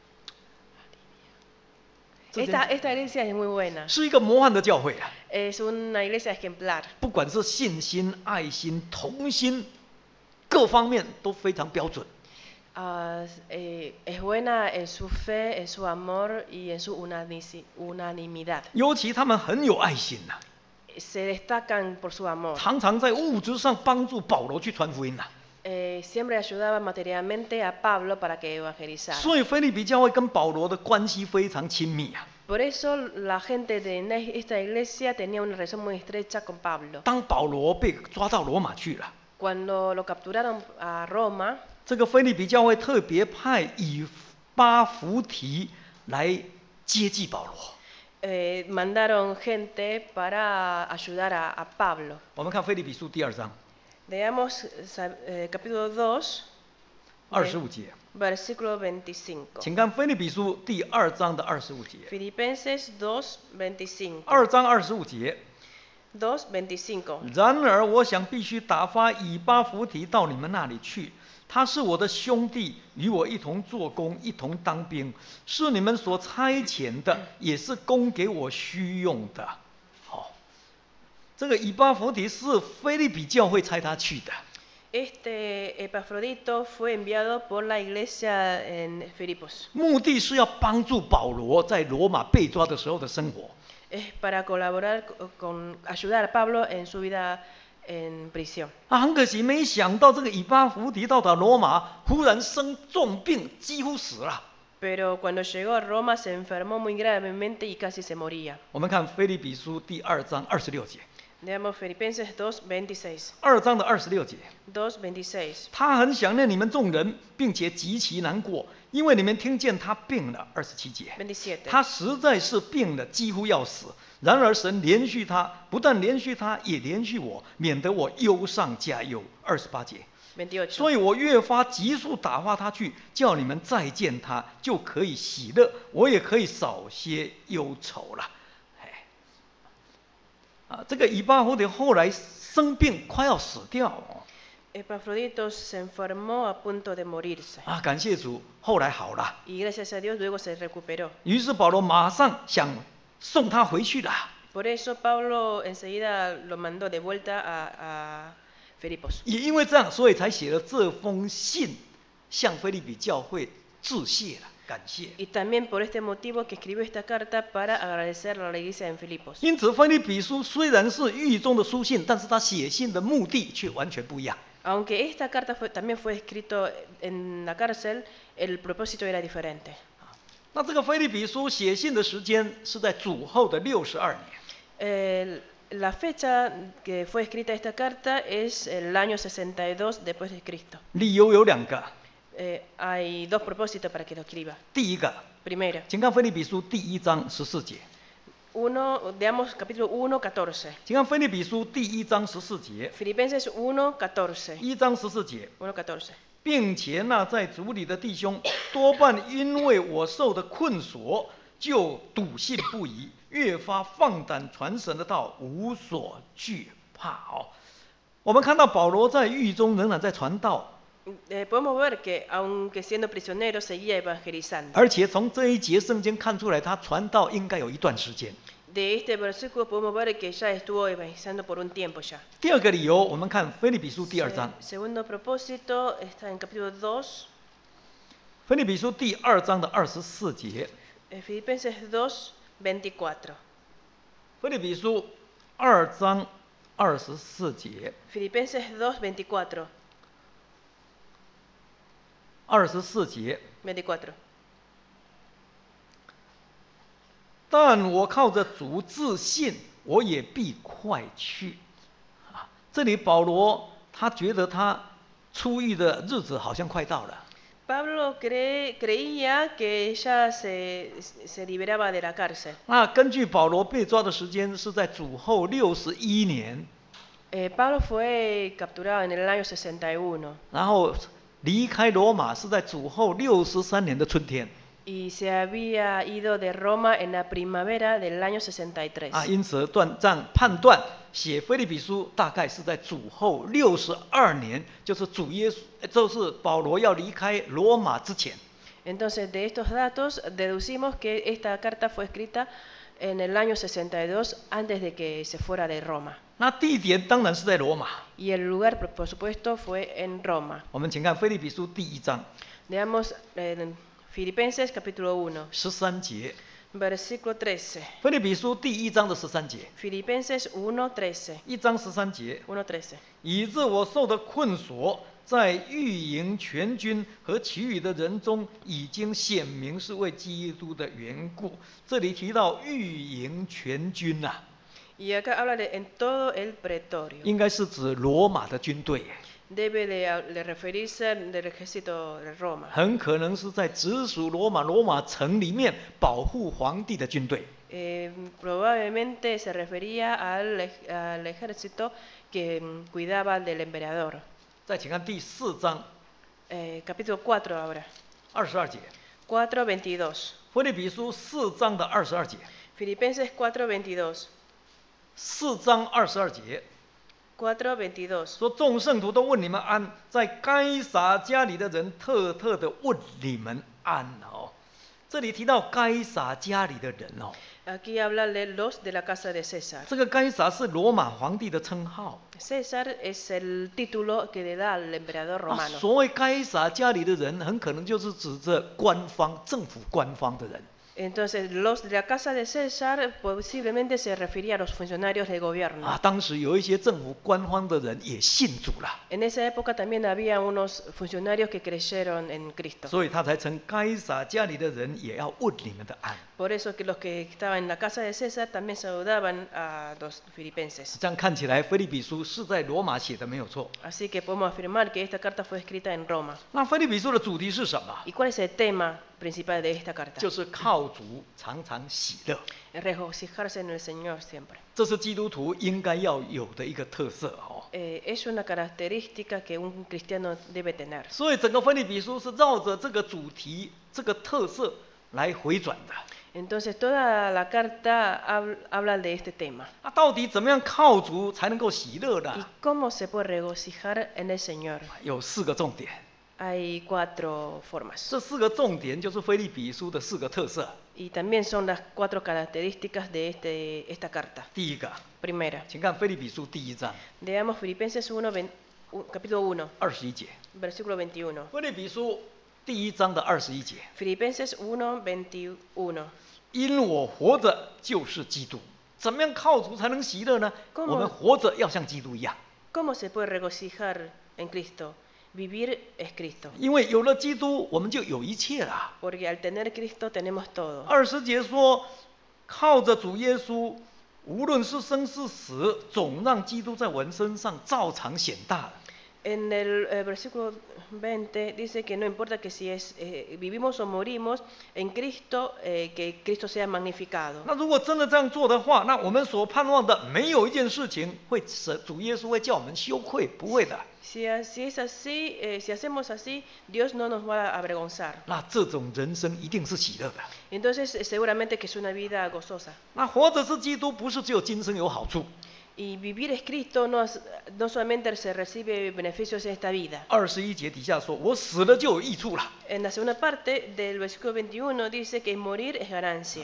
这 Esta, 间 esta iglesia es muy buena. 是一个模范的教会啊， Es una iglesia ejemplar. 不管是信心、爱心、同心，各方面都非常标准。 Ah, eh, es buena en su fe, en su amor y en su unanici- unanimidad. 尤其他们很有爱心呐、 Se destacan por su amor. 常常在物质上帮助保罗去传福音呐、 Eh, siempre ayudaba materialmente a Pablo para que evangelizara. 所以腓立比教会跟保罗的关系非常亲密啊。 Por eso la gente de ne- esta iglesia tenía una relación muy estrecha con Pablo. 当保罗被抓到罗马去了， Cuando lo capturaron a Roma, 这个腓立比教会特别派以巴弗提来接济保罗。 eh, mandaron gente para ayudar a, a Pablo. 我们看腓立比书第二章 Leamos sa- eh, capítulo dos, 二十五节， versículo veinticinco. 请看腓立比书第二章的二十五节。 Filipenses dos, veinticinco. 二章二十五节。 dos, veinticinco. 然而，我想必须打发以巴弗提到你们那里去。他是我的兄弟，与我一同做工，一同当兵，是你们所差遣的，也是供给我需用的。好、哦，这个以巴弗提是腓立比教会差他去的。 Este Epafrodito fue enviado por la iglesia en Filipos. 目的是要帮助保罗在罗马被抓的时候的生活。 Es para colaborar co- con, ayudar a Pablo en su vida en prisión. 啊，很可惜，没想到这个以巴弗提到达罗马，忽然生重病，几乎死了。 Pero cuando llegó a Roma se enfermó muy gravemente y casi se moría. 我们看腓立比书第二章二十六节。 Leamos Filipenses dos, veintiséis. 二章的二十六节， dos, veintiséis. 他很想念你们众人，并且极其难过，因为你们听见他病了。二十七节， veintisiete. 他实在是病了，几乎要死。然而神连续他，不但连续他，也连续我，免得我忧上加忧。二十八节， veintiocho. 所以我越发急速打发他去，叫你们再见他，就可以喜乐，我也可以少些忧愁了。哎，啊，这个以巴弗提后来生病，快要死掉哦。 Epafrodito se enfermó a punto de morirse. 啊，感谢主，后来好了。 Y gracias a Dios luego se recuperó. 于是保罗马上想送他回去了。 Por eso Pablo enseguida lo mandó de vuelta a, a Filipos. 也因为这样，所以才写了这封信，向腓立比教会致谢了，感谢。 Y también por este motivo que escribió esta carta para agradecer a la iglesia en Filipos. 因此，腓立比书虽然是狱中的书信，但是他写信的目的却完全不一样。 Aunque esta carta fue, también fue escrito en la cárcel, el propósito era diferente. 那这个腓立比书写信的时间是在主后的六十二年。 El- la fecha que fue escrita esta carta es el año sesenta y dos después de Cristo. 理由有两个， Eh, hay dos propósitos para que lo escriba. 第一个， Primero, 请看腓立比书第一章十四节， uno, veamos capítulo uno, catorce. 请看腓立比书第一章十四节， Filipenses uno, catorce. 一章十四节。 uno, catorce. 并且那在主里的弟兄，多半因为我受的困锁，就笃信不疑，越发放胆传神的道，无所惧怕。哦，我们看到保罗在狱中仍然在传道， Eh, podemos ver que aunque siendo prisionero seguía evangelizando. 而且从这一节圣经看出来，他传道应该有一段时间。 De este versículo podemos ver que ya estuvo evangelizando por un tiempo ya. 第二个理由，我们看腓立比书第二章。 Se- segundo propósito está en capítulo dos, 腓立比书第二章的二十四节。 eh, Filipenses dos, veinticuatro. 腓立比书二章二十四节。 Filipenses dos, veinticuatro. 二十四节。 veinticuatro. 但我靠着主自信，我也必快去。啊，这里保罗他觉得他出狱的日子好像快到了。 Pablo cree- creía que ya se, se liberaba de la cárcel. 那根据保罗被抓的时间是在主后六十一年， Eh, Pablo fue capturado en el año sesenta y uno 然后离开罗马是在主后六十三年的春天。 y se había ido de Roma en la primavera del año sesenta y tres. 啊，因此断这样判断，写腓立比书大概是在主后六十二年，就是主耶稣，就是保罗要离开罗马之前。 Entonces, de estos datos deducimos que esta carta fue escrita en el año sesenta y dos antes de que se fuera de Roma. 那地点当然是在罗马。 Y el lugar, por, por supuesto, fue en Roma. 我们请看腓立比书第一章 Veamos en Filipenses capítulo uno, 十三节。 versículo trece. 腓立比书第一章的十三节， Filipenses uno, trece. 一章十三节， uno, trece. 以致我受的困锁，在御营全军和其余的人中，已经显明是为基督的缘故。这里提到御营全军呐、啊， Y acá habla de en todo el pretorio. 应该是指罗马的军队， Debe de, de referirse del ejército de Roma. 很可能是在直属罗马罗马城里面保护皇帝的军队。 Eh, probablemente se refería al, ej- al ejército que mm, cuidaba del emperador. 再请看第四章 Eh, capítulo cuatro ahora. 二十二节， cuatro, veintidós. 腓立比书四章的二十二节， Filipenses cuatro, veintidós. 四章二十二节 cuatro, veintidós. 说：“众圣徒都问你们安，在该撒家里的人特特的问你们安哦。”这里提到该撒家里的人哦， Aquí habla de los de la casa de César. 这个该撒是罗马皇帝的称号。 César es el título que le da al emperador 啊， romano. 所谓该撒家里的人，很可能就是指着官方、政府官方的人。 Entonces, los de la casa de César posiblemente se refería a los funcionarios del gobierno. 啊，当时有一些政府官方的人也信主了， En esa época también había unos funcionarios que creyeron en Cristo. 所以他才称该撒家里的人也要问你们的安。 Por eso que los que estaban en la casa de César también saludaban a los filipenses. 这样看起来，腓立比书是在罗马写的没有错。 Así que podemos afirmar que esta carta fue escrita en Roma. 那腓立比书的主题是什么？ ¿Y cuál es el tema principal de esta carta? 就是靠主常常喜乐， Regocijarse en el Señor siempre. 这是基督徒应该要有的一个特色哦。 Eh, es una característica que un cristiano debe tener. 所以整个腓立比书是绕着这个主题、这个特色来回转的。 Entonces toda la carta hab- habla de este tema. 那到底怎么样靠主才能够喜乐 ¿Y 呢？ cómo se puede regocijar en el Señor? 有四个重点， Hay cuatro formas. 这四个重点就是腓立比书的四个特色。 Y también son las cuatro características de este, esta carta. 第一个， Primera, 请看腓立比书第一章 leamos Filipenses uno, vein- u- capítulo uno, 二十一节。 versículo veintiuno. 腓立比书第一章的二十一节， Filipenses uno, veintiuno. 因我活着就是基督。怎么样靠主才能喜乐呢？ ¿Cómo？ 我们活着要像基督一样， ¿Cómo se puede regocijar en Cristo? Vivir es Cristo. 因为有了基督，我们就有一切了。 Porque al tener Cristo tenemos todo. 二十节说，靠着主耶稣，无论是生是死，总让基督在我们身上照常显大了。 En el eh, versículo veinte dice que no importa que si es eh, vivimos o morimos en Cristo, eh, que Cristo sea magnificado. 那如果真的这样做的话，那我们所盼望的没有一件事情会使主耶稣会叫我们羞愧，不会的。 Si, si es así, eh, si hacemos así, Dios no nos va a avergonzar. 那这种人生一定是喜乐的。 Entonces, eh, seguramente que es una vida gozosa. 那活着是基督，不是只有今生有好处。 Y vivir es Cristo, no, es- no solamente se recibe beneficios en esta vida. 二十一节底下说：“我死了就有益处了。 En la segunda parte del versículo veintiuno dice que morir es ganancia. 啊”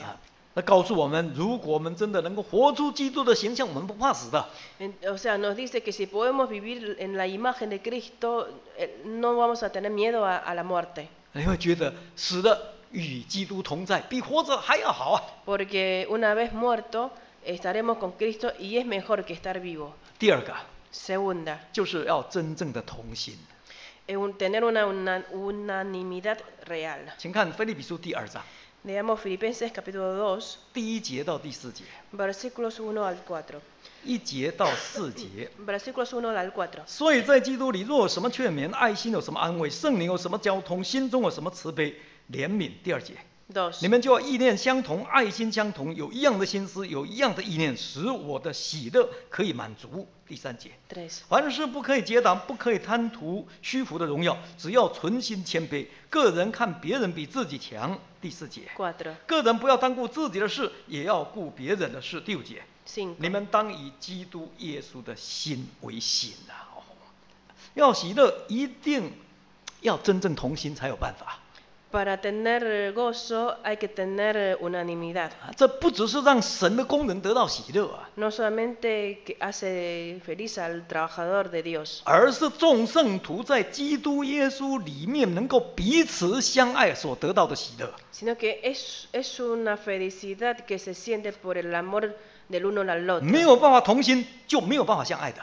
那告诉我们，如果我们真的能够活出基督的形象，我们不怕死的。 En- O sea, nos dice que si podemos vivir en la imagen de Cristo, eh, no vamos a tener miedo a, a la muerte. 你会觉得死了与基督同在，比活着还要好啊。 Porque una vez muerto, estaremos con Cristo y es mejor que estar vivo. 第二个 Segunda, 就是要真正的同心， eh, un- tener una, una unanimidad real. 请看腓立比书第二章 Leamos Filipenses capítulo dos, 第一节到第四节， versículos uno al cuatro. 一节到四节。 Versículos uno al cuatro. 所以在基督里，若有什么劝勉，爱心有什么安慰，圣灵有什么交通，心中有什么慈悲、怜悯。第二节， Dos. 你们就要意念相同，爱心相同，有一样的心思，有一样的意念，使我的喜乐可以满足。第三节， Tres. 凡事不可以结党，不可以贪图虚浮的荣耀，只要存心谦卑，个人看别人比自己强。第四节， Cuatro. 个人不要单顾自己的事，也要顾别人的事。第五节， Cinco. 你们当以基督耶稣的心为心啊！哦，要喜乐，一定要真正同心才有办法。 Para tener gozo hay que tener unanimidad. 啊，这不只是让神的工人得到喜乐啊， No solamente que hace feliz al trabajador de Dios, 而是众圣徒在基督耶稣里面能够彼此相爱所得到的喜乐。 sino que es, es una felicidad que se siente por el amor del uno al 没 otro. 有办法同心，就没有办法相爱的；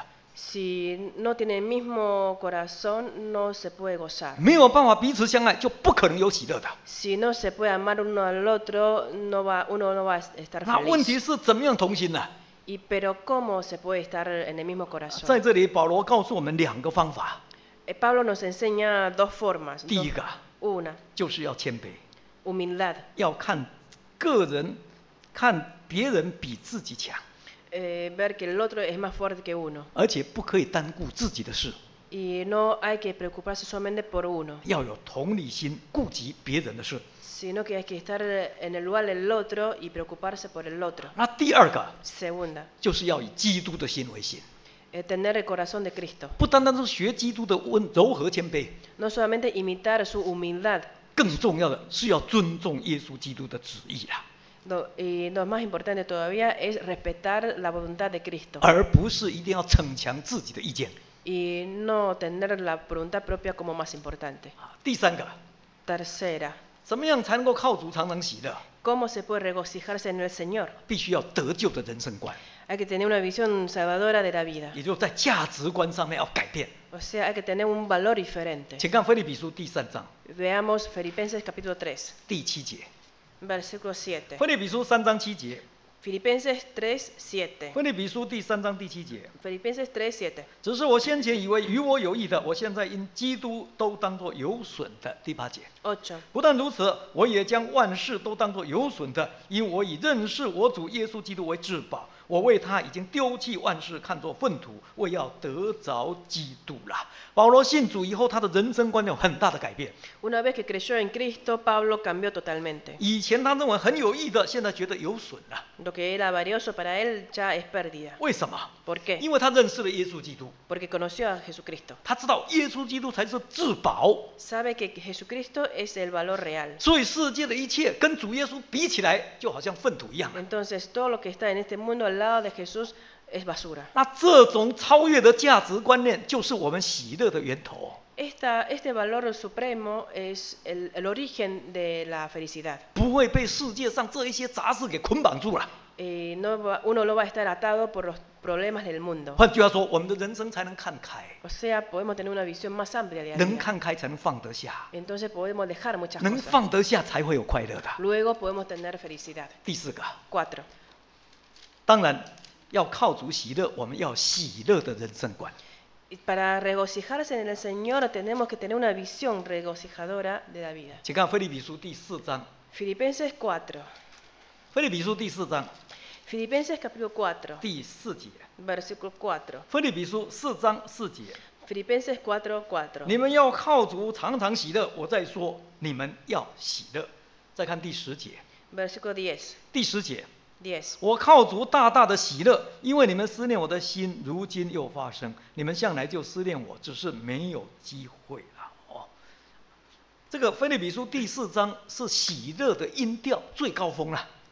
Si no tiene el mismo corazón, no se puede gozar. 没有办法彼此相爱，就不可能有喜乐的。 Si no se puede amar uno al otro, no va, uno no va a estar 那问题 feliz. 是怎么样同心呢？ Y pero ¿cómo se puede estar en el mismo 在 corazón? 这里，保罗告诉我们两个方法。 Eh, Pablo nos enseña dos formas. 第 dos- 一个 una, 就是要谦卑， humildad. 要看个人，看别人比自己强， Eh, ver que el otro es más fuerte que uno. 而且不可以单顾自己的事， Y no hay que preocuparse solamente por uno, 要有同理心，顾及别人的事。 sino que hay que estar en el lugar del otro y preocuparse por el otro. 那第二个 Segunda, 就是要以基督的心为心， eh, tener el corazón de Cristo. 不单单是学基督的温柔和谦卑， No solamente imitar su humildad, 更重要的是要尊重耶稣基督的旨意啦， no- y lo más importante todavía es respetar la voluntad de Cristo 而不是一定要逞强自己的意见。 y no tener la voluntad propia como más importante. 啊，第三个， Tercera, 怎么样才能够靠主常常喜乐？ ¿cómo se puede regocijarse en el Señor? 必须要得救的人生观， Hay que tener una visión salvadora de la vida. 也就是在价值观上面要改变。 O sea, hay que tener un valor diferente. 请看腓立比书第三章 Veamos Filipenses capítulo tres, 第七节， versículo siete. 腓立比书三章七节， Filipenses tres, siete. 腓立比书第三章第七节。 Filipenses tres, siete. 只是我先前以为与我有益的，我现在因基督都当作有损的。第八节， ocho. 不但如此，我也将万事都当作有损的，因我以认识我主耶稣基督为至宝。我为他已经丢弃万事，看作粪土，为要得着基督了。保罗信主以后，他的人生观有很大的改变。 Una vez que creyó en Cristo, Pablo cambió totalmente. 以前他认为很有益的，现在觉得有损了。 Lo que era valioso para él ya es pérdida. 为什么？ ¿Por qué? 因为他认识了耶稣基督， Porque conoció a Jesucristo. 他知道耶稣基督才是至宝。 Sabe que Jesucristo es el valor real. 所以世界的一切跟主耶稣比起来，就好像粪土一样。 Entonces, todo lo que está en este mundo al lado de Jesús es basura. 那这种超越的价值观念，就是我们喜乐的源头。 Esta, este valor supremo es el, el origen de la felicidad. 不会被世界上这一些杂事给捆绑住了。 Eh, no va- uno no va a estar atado por los problemas del mundo. 换句话说，我们的人生才能看开， O sea, podemos tener una visión más amplia de la 能 vida. 看开才能放得下， Entonces podemos dejar muchas 能 cosas. 放得下才会有快乐的。 Luego podemos tener felicidad. 第四个， Cuatro. 当然要靠主喜乐，我们要喜乐的人生观。 Y para regocijarse en el Señor tenemos que tener una visión regocijadora de la vida. 请看腓立比书第四章， Filipenses cuatro. 腓立比书第四章 Filipenses capítulo cuatro, 第四节， versículo cuatro. 腓立比书四章四节， Filipenses cuatro, cuatro. 你们要靠主常常喜乐。我再说，你们要喜乐。再看第十节， Versículo diez. 第十节， diez. 我靠主大大的喜乐，因为你们思念我的心，如今又发生。你们向来就思念我，只是没有机会了。哦，这个腓立比书第四章是喜乐的音调最高峰了。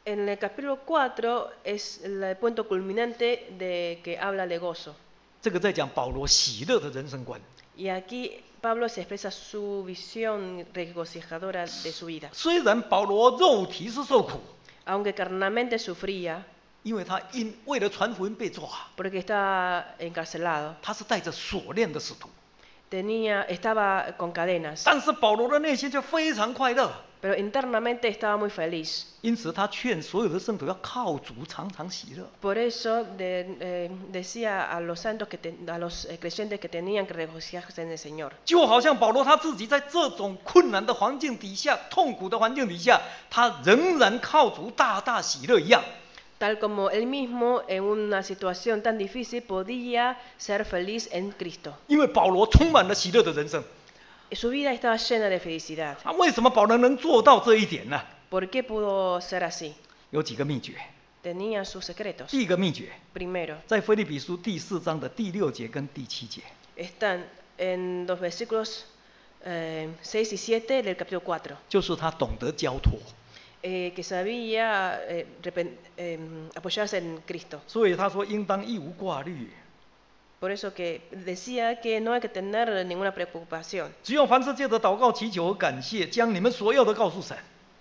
En el capítulo cuatro es el punto culminante de que habla de gozo. 这个在讲保罗喜乐的人生观。 Y aquí Pablo se expresa su visión regocijadora de su vida. 虽然保罗肉体是受苦， Aunque carnalmente sufría, 因为他因为了传福音被抓， porque estaba encarcelado, 他是带着锁链的使徒。 tenía, estaba con cadenas, 但是保罗的内心却非常快乐， pero internamente estaba muy feliz. 因此他劝所有的圣徒要靠主常常喜乐。 Por eso de, eh, decía a los santos, que te, a los eh, creyentes que tenían que regocijarse en el Señor. 就好像保罗他自己在这种困难的环境底下、痛苦的环境底下，他仍然靠主大大喜乐一样。 Tal como él mismo en una situación tan difícil podía ser feliz en Cristo. 因为保罗充满了喜乐的人生。 Su vida estaba llena de felicidad. 那为什么保罗能做到这一点呢？ ¿Por qué pudo ser así? 有几个秘诀。 Tenía sus secretos. 第一个秘诀， Primero, 在腓立比书第四章的第六节跟第七节， están en los versículos eh, seis y siete del capítulo cuatro, 就是他懂得交托， eh, que sabía eh, repen- eh, apoyarse en Cristo. 所以他说应当一无挂虑， Por eso que decía que no hay que tener ninguna preocupación, 只要凡事借着祷告、祈求和感谢，将你们所有的告诉神，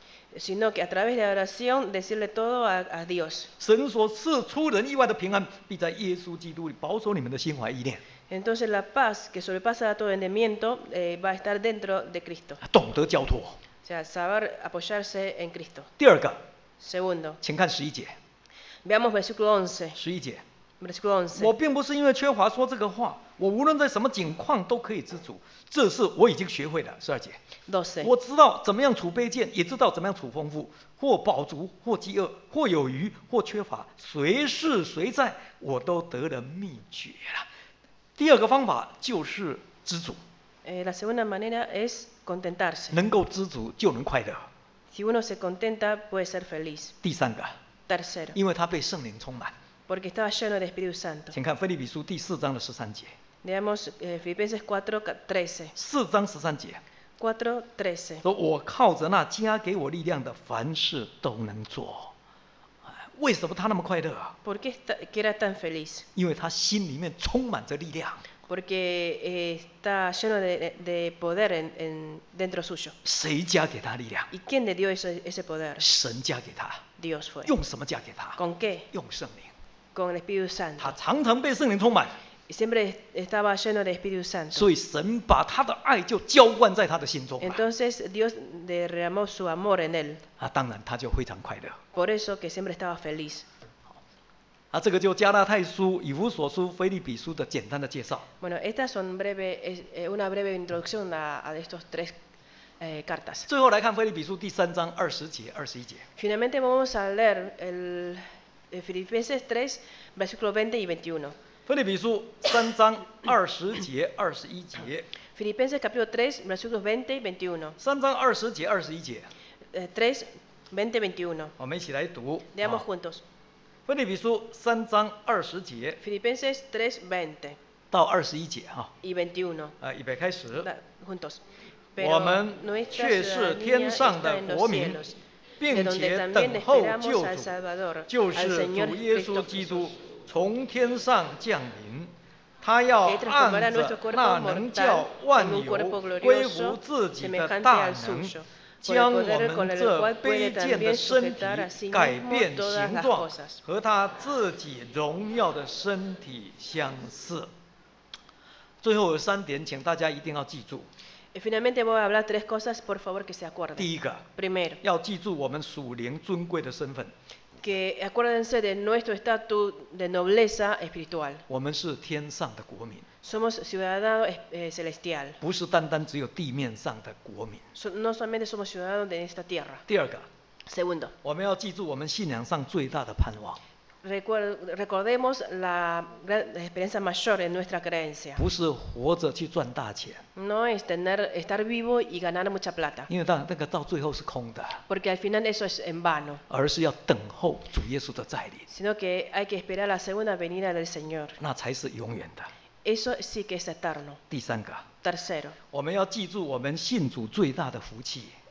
sino que a través de la oración decirle todo a, a Dios. 神所赐出人意外的平安，必在耶稣基督里保守你们的心怀意念。 Entonces la paz que sobrepasa todo entendimiento eh, va a estar dentro de Cristo. 懂得交托。 O sea, saber apoyarse en Cristo. 第二个， Segundo, 请看十一节， veamos versículo once. 十一节， Versículo once. 我并不是因为缺乏说这个话，我无论在什么境况都可以知足，这是我已经学会了。十二节， doce. 我知道怎么样处卑贱，也知道怎么样处丰富，或饱足，或饥饿，或有余，或缺乏，随是随在，我都得了秘诀了。第二个方法就是知足， Eh, la segunda manera es contentarse. 能够知足就能快乐。 Si uno se contenta, puede ser feliz. 第三个， Tercero, 因为他被圣灵充满， porque estaba lleno del Espíritu Santo. 请看腓立比书第四章的十三节， Veamos eh, Filipenses cuatro trece. 四章十三节 cuatro trece. 说：“我靠着那加给我力量的，凡事都能做。”为什么他那么快乐啊？ ¿Por qué está- que era tan feliz? 因为他心里面充满着力量。 Porque eh, está lleno de, de poder en, en- dentro suyo. 谁加给他力量？ ¿Y quién le dio ese, ese poder? 神加给他。 Dios fue. 用什么加给他？ ¿Con qué? 用圣灵。 Con el Espíritu 他 Santo. 常常被圣灵充满， Y siempre estaba lleno del Espíritu Santo. 所以神把他的爱就浇灌在他的心中了。 Entonces Dios derramó su amor en él. 啊，当然他就非常快乐。 Por eso que siempre estaba feliz. 啊，这个就加拉太书、以弗所书、腓立比书的简单的介绍。 Bueno, estas son breve, es, eh, una breve introducción a, a estos tres eh, cartas. 最后来看腓立比书第三章二十节、二十一节。 Finalmente vamos a leer el, el Filipenses tres, versículos veinte y veintiuno. 腓立比书三章二十节、二十一节。 Filipenses capítulo tres, versículos veinte y veintiuno. 三章二十节、二十一节， Eh, tres, veinte, veintiuno. 我们一起来读。 Leamos 啊 juntos. 腓立比书三章二十节 Filipenses tres, veinte 到二十一节哈， y veintiuno. 啊，预备开始。 Da- juntos. 我 Pero 们 nuestra 却是 ciudadanía 天上 está 的 en los 国民， cielos, de 并 donde 且 también 等候 esperamos 救 al 主， Salvador, 就 al 是 Señor 主耶稣 Cristo 基 Jesús, 督从天上降临。他要 que transformará 按 nuestro 着 cuerpo 那能叫 mortal 万 en un 有 cuerpo 归服 glorioso 自己的 semejante 大 al 能， suyo, con el 将我 poder con 们 el 这 cual 卑 puede 贱的 también 身体 sujetar a sí 改 mismo 变 todas 形 las 状， cosas. 和他自己荣耀的身体相似。最后有三点，请大家一定要记住。 Y finalmente voy a hablar tres cosas, por favor, que se 第 acuerden. 一个， Primero, 要记住我们属灵尊贵的身份， que acuérdense de nuestro estatus de nobleza espiritual. 我们是天上的国民， Somos ciudadanos eh, celestial. 不是单单只有地面上的国民。 So- no solamente somos ciudadanos de esta tierra. 第二个， Segundo, 我们要记住我们信仰上最大的盼望， recuer- recordemos la, gran- la esperanza mayor en nuestra creencia. 不是活着去赚大钱， No es tener, estar vivo y ganar mucha plata, 因为到那个到最后是空的， porque al final eso es en vano, 而是要等候主耶稣的再临， sino que hay que esperar la segunda venida del Señor. 那才是永远的。 Eso sí que es eterno. 第三个， Tercero, 我们要记住我们信主最大的福气，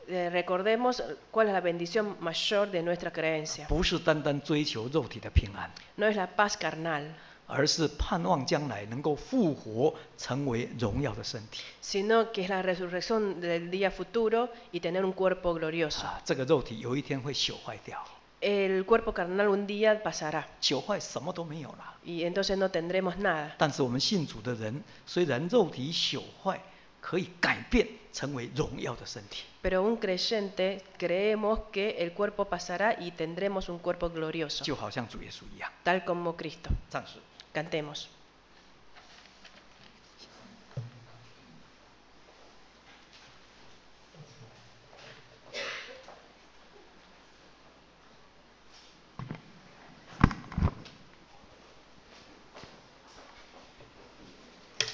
eh, recordemos cuál es la bendición mayor de nuestra creencia. 不是单单追求肉体的平安， No es la paz carnal, 而是盼望将来能够复活，成为荣耀的身体。 sino que es la resurrección del día futuro y tener un cuerpo glorioso. 啊，这个肉体有一天会朽坏掉， El cuerpo carnal un día pasará 朽坏什么都没有了。 y entonces no tendremos nada. 但是我们信主的人，虽然肉体朽坏，可以改变成为荣耀的身体。 Pero un creyente creemos que el cuerpo pasará y tendremos un cuerpo glorioso, 就好像主耶稣一样。 tal como Cristo. 暂时。 Cantemos.